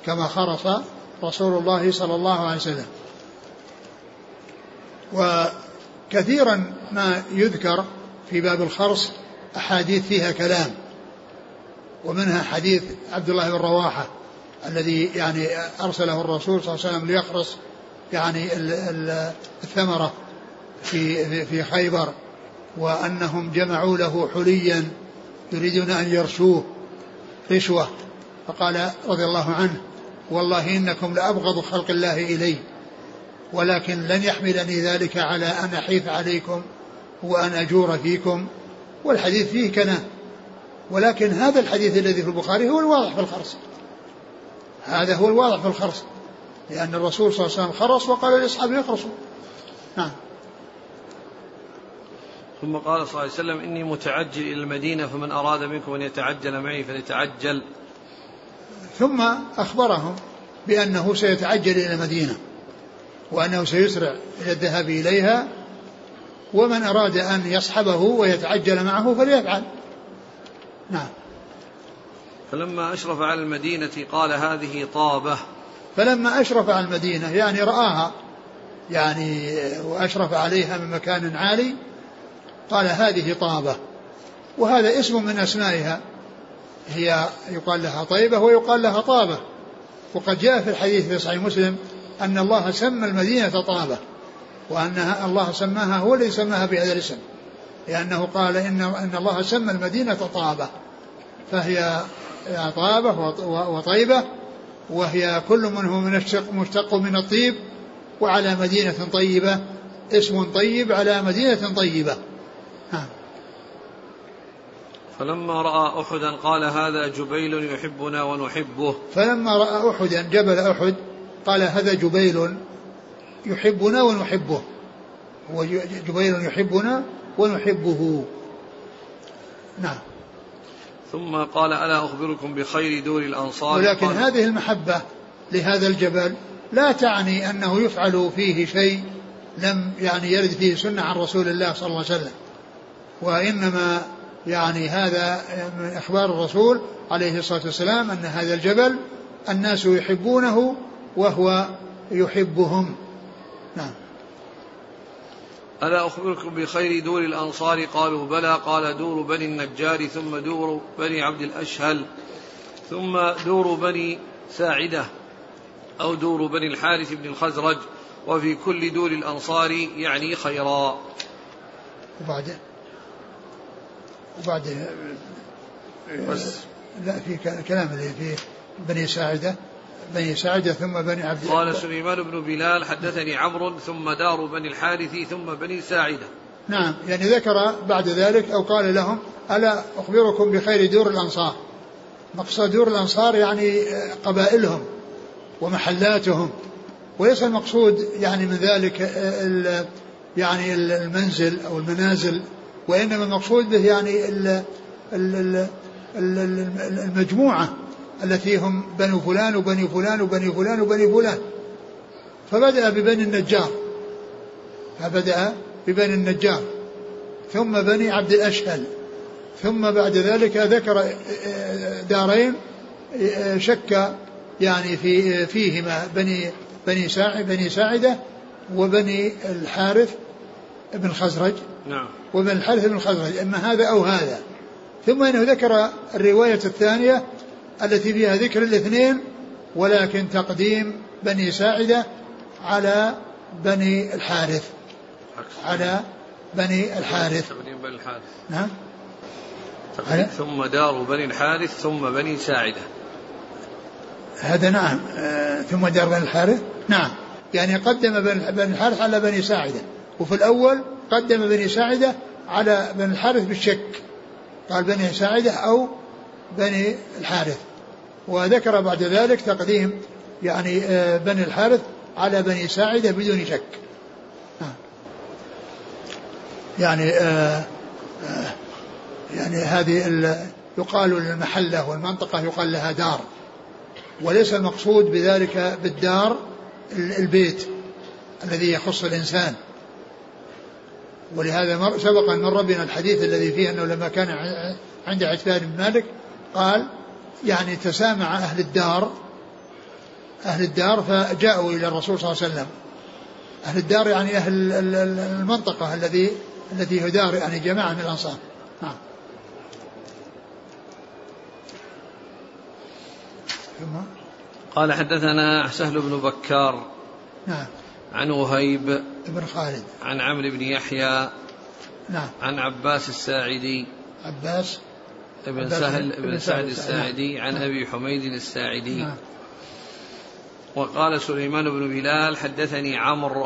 وكثيرا ما يذكر في باب الخرص أحاديث فيها كلام، ومنها حديث عبد الله بن رواحة الذي يعني أرسله الرسول صلى الله عليه وسلم ليخرص يعني الثمرة في خيبر، وأنهم جمعوا له حليا يريدون أن يرشوه رشوة، فقال رضي الله عنه والله إنكم لأبغض خلق الله إلي، ولكن لن يحملني ذلك على أن أحيف عليكم وأن أجور فيكم. والحديث فيه كلام، ولكن هذا الحديث الذي في البخاري هو الواضح في الخرص، هذا هو الواضح في الخرص، لأن الرسول صلى الله عليه وسلم خرص وقال لأصحابه يخرصوا. نعم.
ثم قال صلى الله عليه وسلم إني متعجل إلى المدينة فمن أراد منكم أن يتعجل معي فليتعجل.
ثم أخبرهم بأنه سيتعجل إلى المدينة وأنه سيسرع إلى الذهاب إليها، ومن أراد أن يصحبه ويتعجل معه فليفعل. نعم.
فلما أشرف على المدينة قال هذه طابة.
فلما أشرف على المدينة يعني رآها يعني وأشرف عليها من مكان عالي، قال هذه طابة، وهذا اسم من أسمائها، هي يقال لها طيبة ويقال لها طابة. وقد جاء في الحديث في صحيح مسلم أن الله سمى المدينة طابة، وأنها الله سماها، هو الذي سماها بهذا الاسم، لأنه قال إن الله سمى المدينة طابة، فهي طابة وطيبة، وهي كل منه مشتق من الطيب، وعلى مدينة طيبة اسم طيب على مدينة طيبة.
فلما رأى أحدا قال هذا جبيل يحبنا ونحبه.
فلما رأى أحدا جبل أحد قال هذا جبيل يحبنا ونحبه، هو جبيل يحبنا ونحبه. نعم.
ثم قال ألا أخبركم بخير دور الأنصار.
ولكن هذه المحبة لهذا الجبل لا تعني أنه يفعل فيه شيء لم يعني يرد فيه سنة عن رسول الله صلى الله عليه وسلم، وإنما يعني هذا من أخبار الرسول عليه الصلاة والسلام أن هذا الجبل الناس يحبونه وهو يحبهم. نعم.
ألا أخبركم بخير دور الأنصار قالوا بلى. قال دور بني النجار، ثم دور بني عبد الأشهل، ثم دور بني ساعدة أو دور بني الحارث بن الخزرج، وفي كل دور الأنصار يعني خيرا.
وبعد بس لا في كلام اللي في بني ساعدة ثم بني عبد.
قال سليمان بن بلال حدثني عمرو ثم دار بني الحارث ثم بني ساعدة.
نعم، يعني ذكر بعد ذلك أو قال لهم ألا أخبركم بخير دور الأنصار. مقصد دور الأنصار يعني قبائلهم ومحلاتهم، وليس المقصود يعني من ذلك يعني المنزل أو المنازل، وإنما المقصود به يعني المجموعة التي هم بنو فلان وبني فلان وبني فلان وبني فلان. فبدأ ببني النجار ثم بني عبد الأشهل، ثم بعد ذلك ذكر دارين شك يعني فيهما بني ساعدة وبني الحارث بن الخزرج.
نعم.
وبن الحارث بن الخزرج، إما هذا أو هذا. ثم إنه ذكر الرواية الثانية التي فيها ذكر الاثنين، ولكن تقديم بني ساعدة على بني الحارث، على بني الحارث.
تقديم بني الحارث.
نعم.
ثم دار بني الحارث ثم بني ساعدة.
هذا نعم. ثم دار بني الحارث. نعم، يعني قدم بني الحارث على بني ساعدة، وفي الأول قدم بني ساعدة على بني الحارث بالشك، قال بني ساعدة أو بني الحارث، وذكر بعد ذلك تقديم يعني بني الحارث على بني ساعدة بدون شك. يعني يعني هذه يقال المحلة والمنطقة يقال لها دار، وليس المقصود بذلك بالدار البيت الذي يخص الإنسان. ولهذا سبق أن مر بنا الحديث الذي فيه أنه لما كان عند عتبان بن مالك قال يعني تسامع أهل الدار فجاءوا إلى الرسول صلى الله عليه وسلم. أهل الدار يعني أهل المنطقة التي يدار يعني جماعة من الأنصار. نعم.
قال حدثنا سهل بن بكار.
نعم.
عن وهيب
بن خالد
عن عمرو بن يحيى.
نعم.
عن عباس الساعدي.
عباس
بن سهل بن سعد الساعدي. عن أبي حميد الساعدي.
نعم.
وقال سليمان بن بلال حدثني عمرو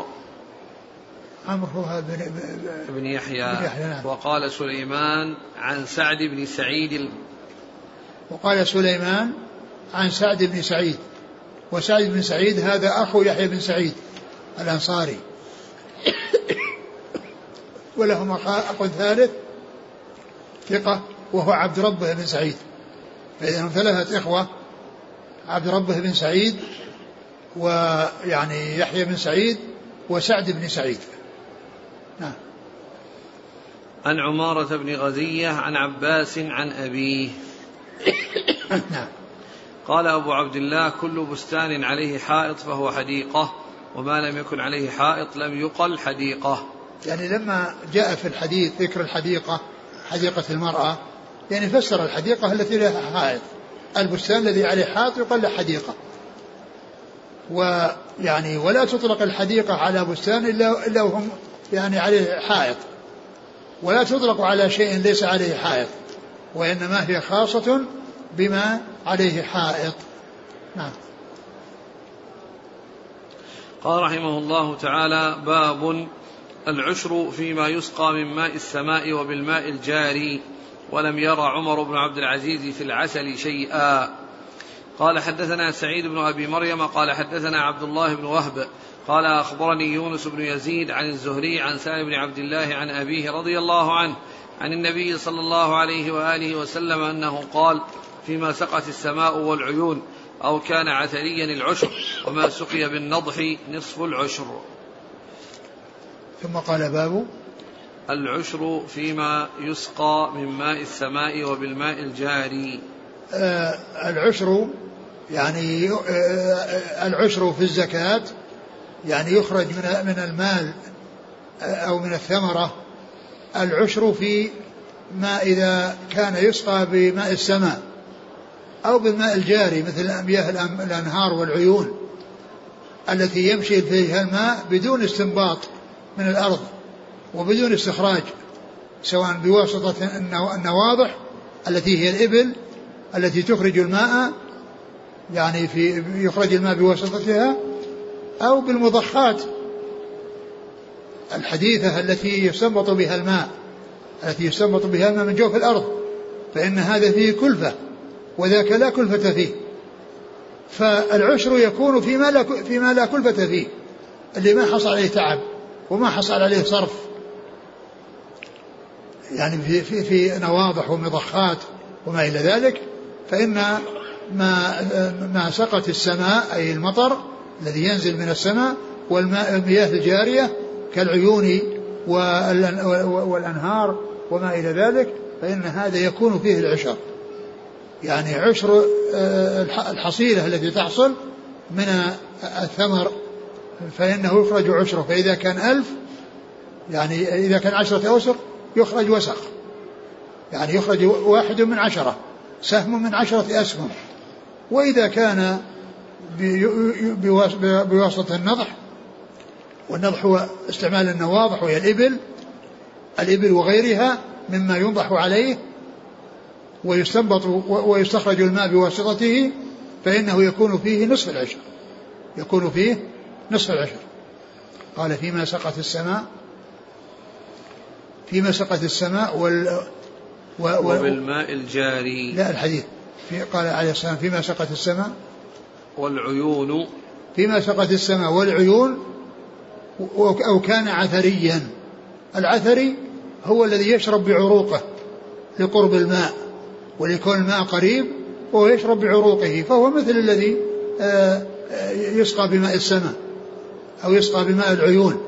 هو
بن يحيى.
نعم.
وقال سليمان عن سعد بن سعيد.
وقال سليمان عن سعد بن سعيد، وسعد بن سعيد هذا أخو يحيى بن سعيد الأنصاري، ولهم أخ ثالث ثقة وهو عبد ربه بن سعيد. فإذا هم ثلاثة إخوة، عبد ربه بن سعيد ويعني يحيى بن سعيد وسعد بن سعيد. نعم.
عن عمارة بن غزية عن عباس عن أبيه.
نعم.
قال أبو عبد الله كل بستان عليه حائط فهو حديقة، وما لم يكن عليه حائط لم يقل حديقة.
يعني لما جاء في الحديث ذكر الحديقة حديقة المرأة، يعني فسر الحديقة التي لها حائط، البستان الذي عليه حائط يقال له حديقة. ويعني ولا تطلق الحديقة على بستان إلا وهم يعني عليه حائط، ولا تطلق على شيء ليس عليه حائط، وإنما هي خاصة بما عليه حائط. نعم.
قال رحمه الله تعالى: باب العشر فيما يسقى من ماء السماء وبالماء الجاري، ولم يرى عمر بن عبد العزيز في العسل شيئا. قال: حدثنا سعيد بن أبي مريم قال حدثنا عبد الله بن وهب قال: أخبرني يونس بن يزيد عن الزهري عن سالم بن عبد الله عن أبيه رضي الله عنه عن النبي صلى الله عليه وآله وسلم أنه قال: فيما سقت السماء والعيون أو كان عثريا العشر، وما سقي بالنضح نصف العشر.
ثم قال: باب
العشر فيما يسقى من ماء السماء وبالماء الجاري.
العشر يعني العشر في الزكاة، يعني يخرج من المال أو من الثمرة العشر في ما إذا كان يسقى بماء السماء أو بالماء الجاري مثل مياه الأنهار والعيون التي يمشي فيها الماء بدون استنباط من الأرض وبدون استخراج، سواء بواسطة النواضح التي هي الإبل التي تخرج الماء، يعني يخرج الماء بواسطتها، أو بالمضخات الحديثة التي يستنبط بها الماء من جوف الأرض، فإن هذا فيه كلفة وذاك لا كلفة فيه. فالعشر يكون فيما لا كلفة فيه، اللي ما حصل عليه تعب وما حصل عليه صرف، يعني في نواضح ومضخات وما إلى ذلك. فإن ما سقت السماء أي المطر الذي ينزل من السماء والمياه الجارية كالعيون والأنهار وما إلى ذلك، فإن هذا يكون فيه العشر، يعني عشر الحصيلة التي تحصل من الثمر، فإنه يخرج عشره. فإذا كان 1000 يعني إذا كان 10 أوسق يخرج وسق، يعني يخرج 1 من 10، سهم من 10 أسهم. وإذا كان بواسطة النضح، والنضح هو استعمال النواضح وهي الإبل وغيرها مما ينضح عليه ويستنبط ويستخرج الماء بواسطته، فإنه يكون فيه نصف العشر. قال: فيما سقت السماء
وبالماء الجاري.
لا، الحديث قال عليه السلام: فيما سقت السماء
والعيون،
فيما سقت السماء والعيون أو كان عثريا. العثري هو الذي يشرب بعروقه لقرب الماء وليكون الماء قريب وهو يشرب بعروقه، فهو مثل الذي يسقى بماء السماء أو يسقى بماء العيون.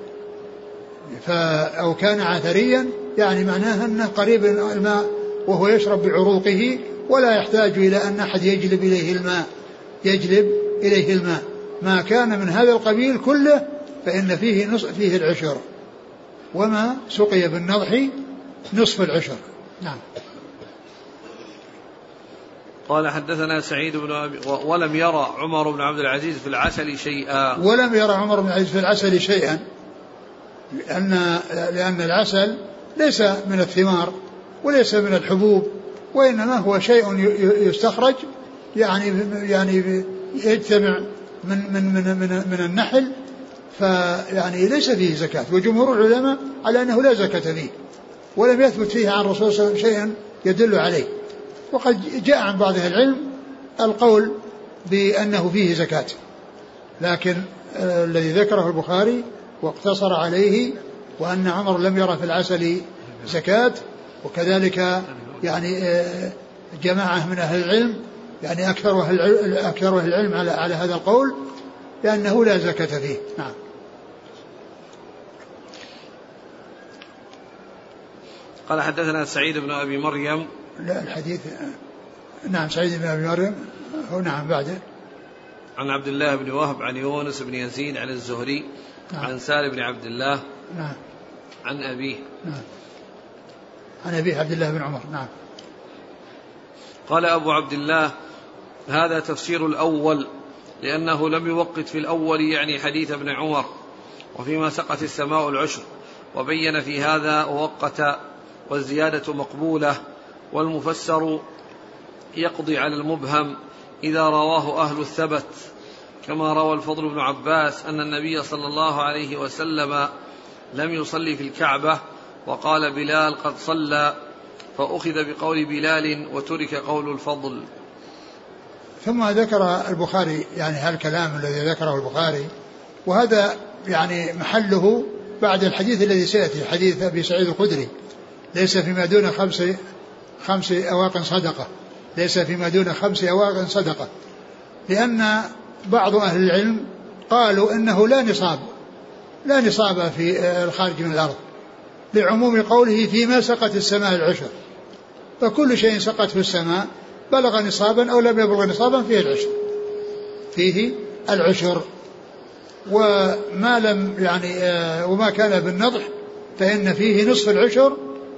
أو كان عثريا يعني معناه أنه قريب الماء وهو يشرب بعروقه ولا يحتاج إلى أن أحد يجلب إليه الماء. ما كان من هذا القبيل كله فإن فيه العشر، وما سقي بالنضح نصف العشر. نعم.
قال: حدثنا سعيد بن أبي ولم يرى عمر بن عبد العزيز في العسل شيئا.
ولم يرى عمر بن العزيز في العسل شيئا، لأن العسل ليس من الثمار وليس من الحبوب، وإنما هو شيء يستخرج يعني يجتمع من النحل، فيعني ليس فيه زكاة. وجمهور العلماء على أنه لا زكاة فيه، ولم يثبت فيه عن الرسول صلى الله عليه وسلم شيئا يدل عليه. وقد جاء عن بعض العلم القول بأنه فيه زكاة، لكن الذي ذكره البخاري واقتصر عليه وأن عمر لم يرى في العسل زكاة، وكذلك يعني جماعة من أهل العلم يعني أكثر أهل العلم على هذا القول لأنه لا زكاة فيه. نعم.
قال: حدثنا سعيد بن أبي مريم.
لا، الحديث نعم سعيد بن أبي مريم هو نعم بعده
عن عبد الله بن وهب عن يونس بن يزيد عن الزهري عن سالم بن عبد الله عن أبيه.
عن أبيه عبد الله بن عمر. نعم.
قال أبو عبد الله: هذا تفسير الأول لأنه لم يوقت في الأول يعني حديث ابن عمر، وفيما سقت السماء العشر، وبين في هذا ووقت، والزيادة مقبولة، والمفسر يقضي على المبهم إذا رواه أهل الثبت، كما روى الفضل بن عباس أن النبي صلى الله عليه وسلم لم يصلي في الكعبة، وقال بلال قد صلى، فأخذ بقول بلال وترك قول الفضل.
ثم ذكر البخاري يعني هالكلام الذي ذكره البخاري، وهذا يعني محله بعد الحديث الذي سيأتي، حديث أبي سعيد الخدري: ليس فيما دون خمس أواق صدقة، ليس فيما دون 5 أواق صدقة، لأن بعض أهل العلم قالوا إنه لا نصاب في الخارج من الأرض، لعموم قوله فيما سقت السماء العشر، فكل شيء سقط في السماء بلغ نصابا أو لم يبلغ نصابا فيه العشر، وما لم يعني وما كان بالنضح فإن فيه نصف العشر،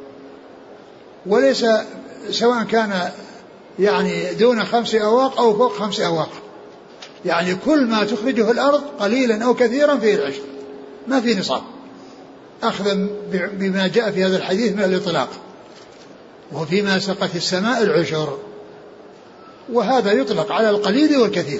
وليس سواء كان يعني دون 5 أواق أو فوق 5 أواق، يعني كل ما تخرجه الأرض قليلا أو كثيرا فيه العشر، ما فيه نصاب، أخذا بما جاء في هذا الحديث من الإطلاق، وفيما سقت السماء العشر، وهذا يطلق على القليل والكثير،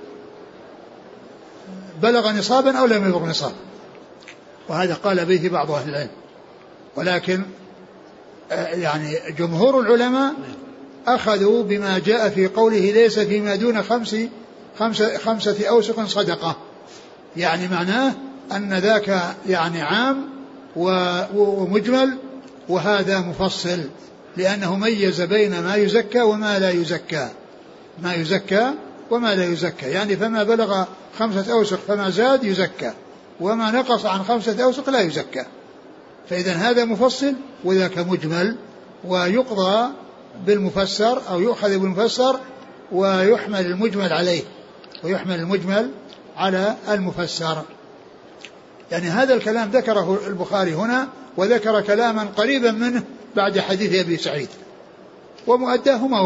بلغ نصابا أو لم يبلغ نصاب، وهذا قال به بعض أهل العلم. ولكن يعني جمهور العلماء أخذوا بما جاء في قوله ليس فيما دون 5 أوسق صدقة، يعني معناه أن ذاك يعني عام ومجمل، وهذا مفصل، لأنه ميز بين ما يزكى وما لا يزكى، ما يزكى وما لا يزكى، يعني فما بلغ 5 أوسق فما زاد يزكى، وما نقص عن 5 أوسق لا يزكى. فإذا هذا مفصل وذاك مجمل، ويقضى بالمفسر أو يؤخذ بالمفسر ويحمل المجمل عليه، ويحمل المجمل على المفسر. يعني هذا الكلام ذكره البخاري هنا، وذكر كلاما قريبا منه بعد حديث أبي سعيد، ومؤداهما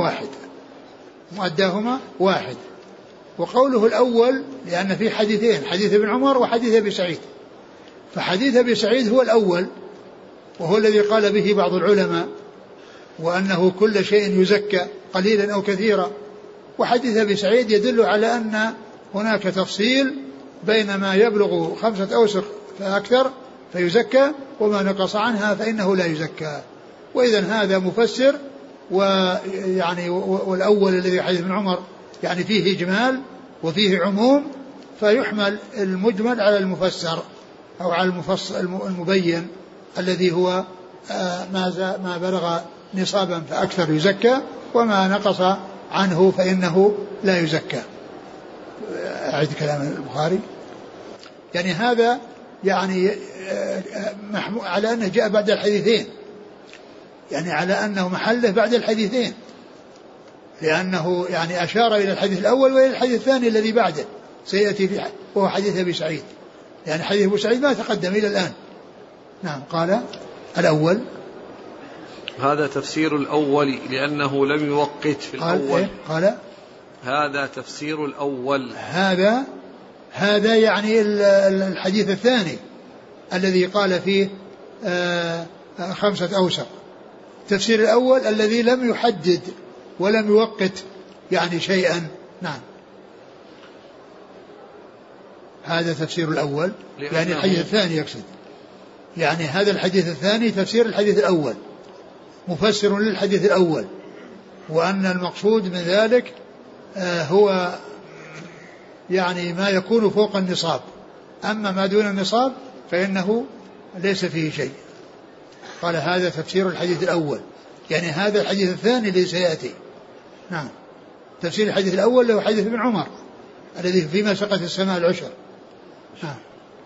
واحد. وقوله الأول لأن في حديثين، حديث ابن عمر وحديث أبي سعيد، فحديث أبي سعيد هو الأول، وهو الذي قال به بعض العلماء، وأنه كل شيء يزكى قليلا أو كثيرا. وحديث أبي سعيد يدل على أن هناك تفصيل بين ما يبلغ 5 أوسق فأكثر فيزكى، وما نقص عنها فإنه لا يزكى. وإذا هذا مفسر، ويعني والأول الذي حديث ابن عمر يعني فيه إجمال وفيه عموم، فيحمل المجمل على المفسر أو على المبين الذي هو ما بلغ نصابا فأكثر يزكى، وما نقص عنه فإنه لا يزكى. أعيد كلام البخاري. يعني هذا يعني على أنه جاء بعد الحديثين، يعني على أنه محله بعد الحديثين، لأنه يعني أشار إلى الحديث الأول وإلى الحديث الثاني الذي بعده سيأتي فيه، وهو حديث أبي سعيد، يعني حديث أبي سعيد ما تقدم إلى الآن. نعم. قال الأول:
هذا تفسير الأول لأنه لم يوقت في الأول.
قال
هذا تفسير الأول،
هذا يعني الحديث الثاني الذي قال فيه 5 أوسق. تفسير الأول الذي لم يحدد ولم يوقت يعني شيئا. نعم. هذا تفسير الأول يعني الحديث الثاني يقصد، يعني هذا الحديث الثاني تفسير الحديث الأول، مفسر للحديث الأول، وأن المقصود من ذلك هو يعني ما يكون فوق النصاب، أما ما دون النصاب فإنه ليس فيه شيء. قال هذا تفسير الحديث الأول، يعني هذا الحديث الثاني الذي سيأتي. نعم. تفسير الحديث الأول له حديث ابن عمر الذي فيما سقت السماء العشر. نعم.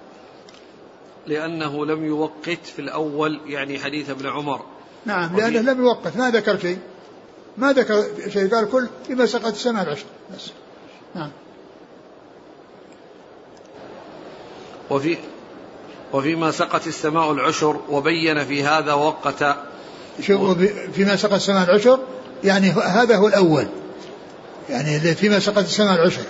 لأنه لم يوقت في الأول يعني حديث ابن عمر.
نعم، لأنه لم يوقت، ما ذكر شيء، قال كل فيما سقت السماء العشر بس. نعم.
وفيما سقت السماء العشر، وبين في هذا وقت،
فيما سقط السماء العشر، يعني هذا هو الأول، يعني فيما سقط السماء العشر.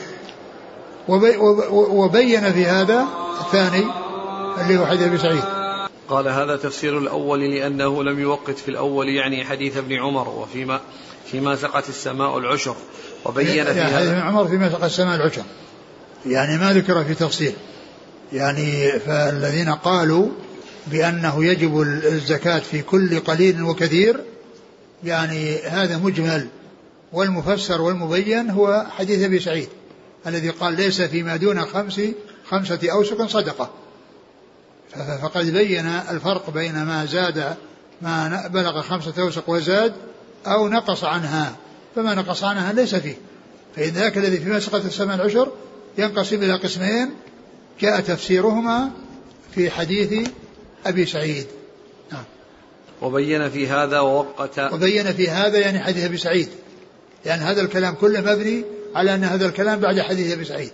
وبين في هذا الثاني اللي هو حديث أبي سعيد.
قال هذا تفسير الأول لأنه لم يوقت في الأول، يعني حديث ابن عمر فيما سقط السماء العشر. وبين في هذا
حديث ابن عمر فيما سقط السماء العشر، يعني ما ذكر في تفصيل. يعني فالذين قالوا بأنه يجب الزكاة في كل قليل وكثير، يعني هذا مجمل، والمفسر والمبين هو حديث أبي سعيد الذي قال ليس فيما دون خمسة أوسق صدقة. فقد بين الفرق بين ما زاد، ما بلغ 5 أوسق وزاد، أو نقص عنها، فما نقص عنها ليس فيه. فإن ذاك الذي فيما سقط السماء العشر ينقسم إلى قسمين جاء تفسيرهما في حديث أبي سعيد.
وبين في هذا
وبين في هذا يعني حديث أبي سعيد، يعني هذا الكلام كله مبني على أن هذا الكلام بعد حديث أبي سعيد.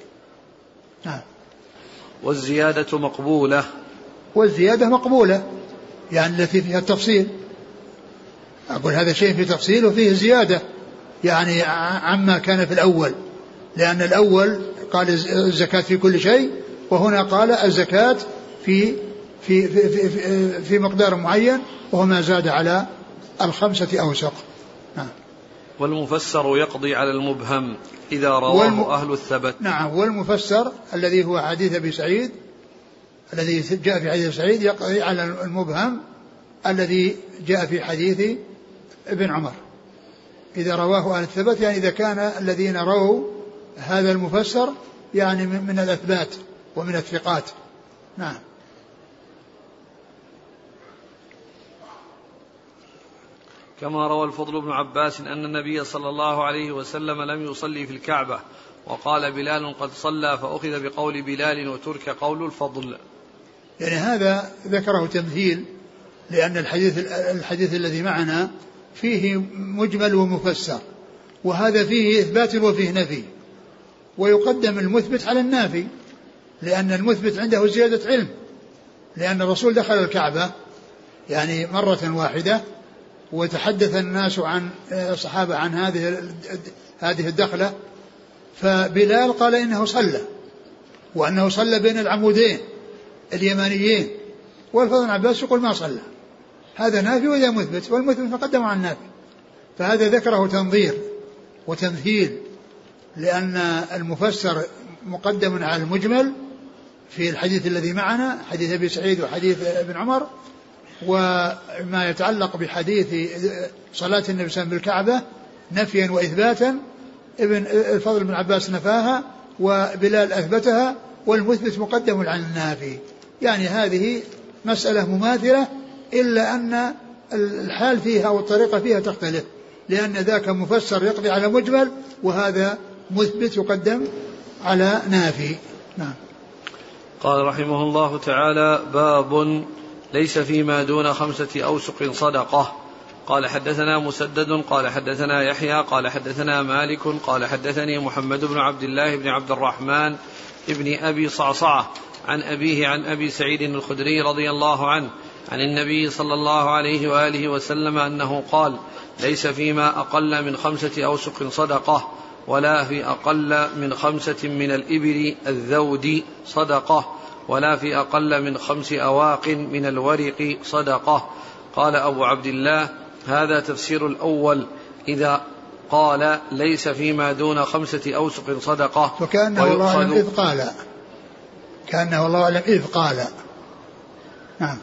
والزيادة مقبولة.
والزيادة مقبولة، يعني التي فيها التفصيل. أقول هذا شيء في تفصيل وفيه زيادة، يعني عما كان في الأول، لأن الأول قال الزكاة في كل شيء، وهنا قال الزكاة في مقدار معين، وهو ما زاد على 5 أوسق.
والمفسر يقضي على المبهم إذا رواه أهل الثبت.
نعم، والمفسر الذي هو حديث أبي سعيد، الذي جاء في حديث سعيد، يقضي على المبهم الذي جاء في حديث ابن عمر إذا رواه أهل الثبت، يعني إذا كان الذين رووا هذا المفسر يعني من الأثبات ومن الثقات. نعم.
كما روى الفضل بن عباس أن النبي صلى الله عليه وسلم لم يصلي في الكعبة، وقال بلال قد صلى، فأخذ بقول بلال وترك قول الفضل.
يعني هذا ذكره تمثيل، لأن الحديث الذي معنا فيه مجمل ومفسر، وهذا فيه إثبات وفيه نفي، ويقدم المثبت على النافي، لأن المثبت عنده زيادة علم، لأن الرسول دخل الكعبة يعني مرة واحدة، وتحدث الناس عن الصحابة عن هذه الدخلة، فبلال قال إنه صلى، وأنه صلى بين العمودين اليمانيين، والفضل بن عباس يقول ما صلى. هذا نافي وإذا مثبت، والمثبت مقدم عن النافي، فهذا ذكره تنظير وتمثيل، لأن المفسر مقدم على المجمل في الحديث الذي معنا، حديث أبي سعيد وحديث ابن عمر. وما يتعلق بحديث صلاة النبي صلى الله عليه وسلم بالكعبة نفيا وإثباتا، الفضل بن عباس نفاها وبلال أثبتها، والمثبت مقدم على النافي. يعني هذه مسألة مماثلة، إلا أن الحال فيها والطريقة فيها تختلف، لأن ذاك مفسر يقضي على مجمل، وهذا مثبت يقدم على نافي. نعم.
قال رحمه الله تعالى: باب ليس فيما دون 5 أوسق صدقة. قال حدثنا مسدد قال حدثنا يحيى قال حدثنا مالك قال حدثني محمد بن عبد الله بن عبد الرحمن ابن أبي صعصعة عن أبيه عن أبي سعيد الخدري رضي الله عنه عن النبي صلى الله عليه وآله وسلم أنه قال: ليس فيما أقل من 5 أوسق صدقة، ولا في أقل من 5 من الإبل الذود صدقة، ولا في أقل من 5 أواق من الورق صدقة. قال أبو عبد الله: هذا تفسير الأول إذا قال ليس فيما دون 5 أوسق صدقة.
وكأنه الله أعلم إذ قال، كأنه الله أعلم إذ قال. نعم.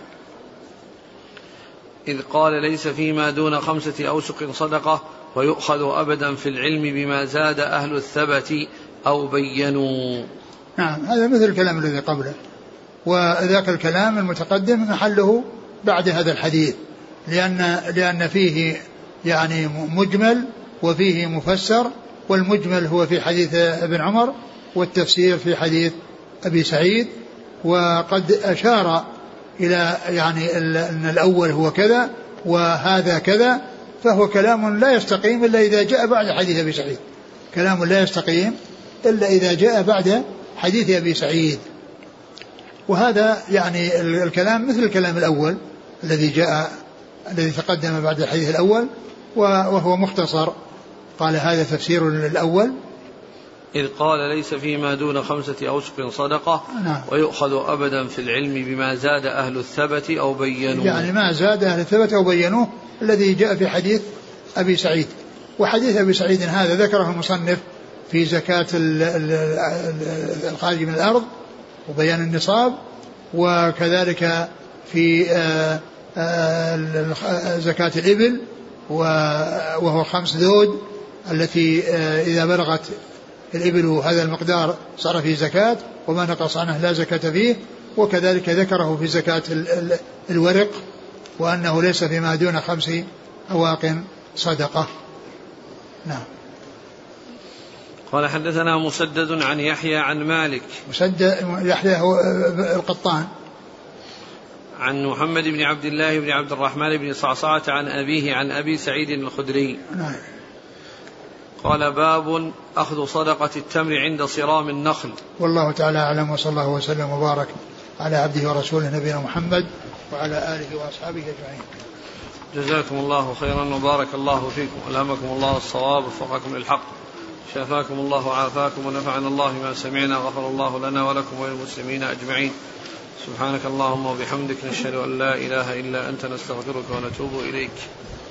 إذ قال ليس فيما دون 5 أوسق صدقة، ويؤخذ أبدا في العلم بما زاد أهل الثبت أو بينوا.
نعم، هذا مثل الكلام الذي قبله، وذاك الكلام المتقدم محله بعد هذا الحديث، لأن فيه يعني مجمل وفيه مفسر، والمجمل هو في حديث ابن عمر، والتفسير في حديث أبي سعيد. وقد أشار إلى يعني أن الأول هو كذا وهذا كذا، فهو كلام لا يستقيم إلا إذا جاء بعد حديث أبي سعيد، كلام لا يستقيم إلا إذا جاء بعد حديث أبي سعيد. وهذا يعني الكلام مثل الكلام الأول الذي جاء الذي تقدم بعد الحديث الأول وهو مختصر. قال هذا تفسير الأول
إذ قال ليس فيما دون 5 أوسق صدقة.
نعم.
ويؤخذ أبدا في العلم بما زاد أهل الثبت أو بينوه،
يعني ما زاد أهل الثبت أو بينوه الذي جاء في حديث أبي سعيد. وحديث أبي سعيد هذا ذكره المصنف في زكاة الخارج من الأرض وبيان النصاب، وكذلك في زكاة الإبل وهو 5 ذود التي إذا بلغت الإبل هذا المقدار صار فيه زكاة، وما نقص عنه لا زكاة فيه. وكذلك ذكره في زكاة الورق وأنه ليس فيما دون 5 أواق صدقة. نعم.
قال حدثنا مسدد عن يحيى عن مالك.
يحيى هو القطان.
عن محمد بن عبد الله بن عبد الرحمن بن صعصعة عن أبيه عن أبي سعيد الخدري.
نعم.
قال باب أخذ صدقة التمر عند صرام النخل.
والله تعالى أعلم، وصلى الله وسلم وبارك على عبده ورسوله نبينا محمد وعلى آله وأصحابه أجمعين.
جزاكم الله خيرا وبارك الله فيكم، ألهمكم الله الصواب ووفقكم للحق، شافاكم الله وعافاكم، ونفعنا الله ما سمعنا، غفر الله لنا ولكم وللمسلمين أجمعين. سبحانك اللهم وبحمدك، نشهد أن لا إله إلا أنت، نستغفرك ونتوب إليك.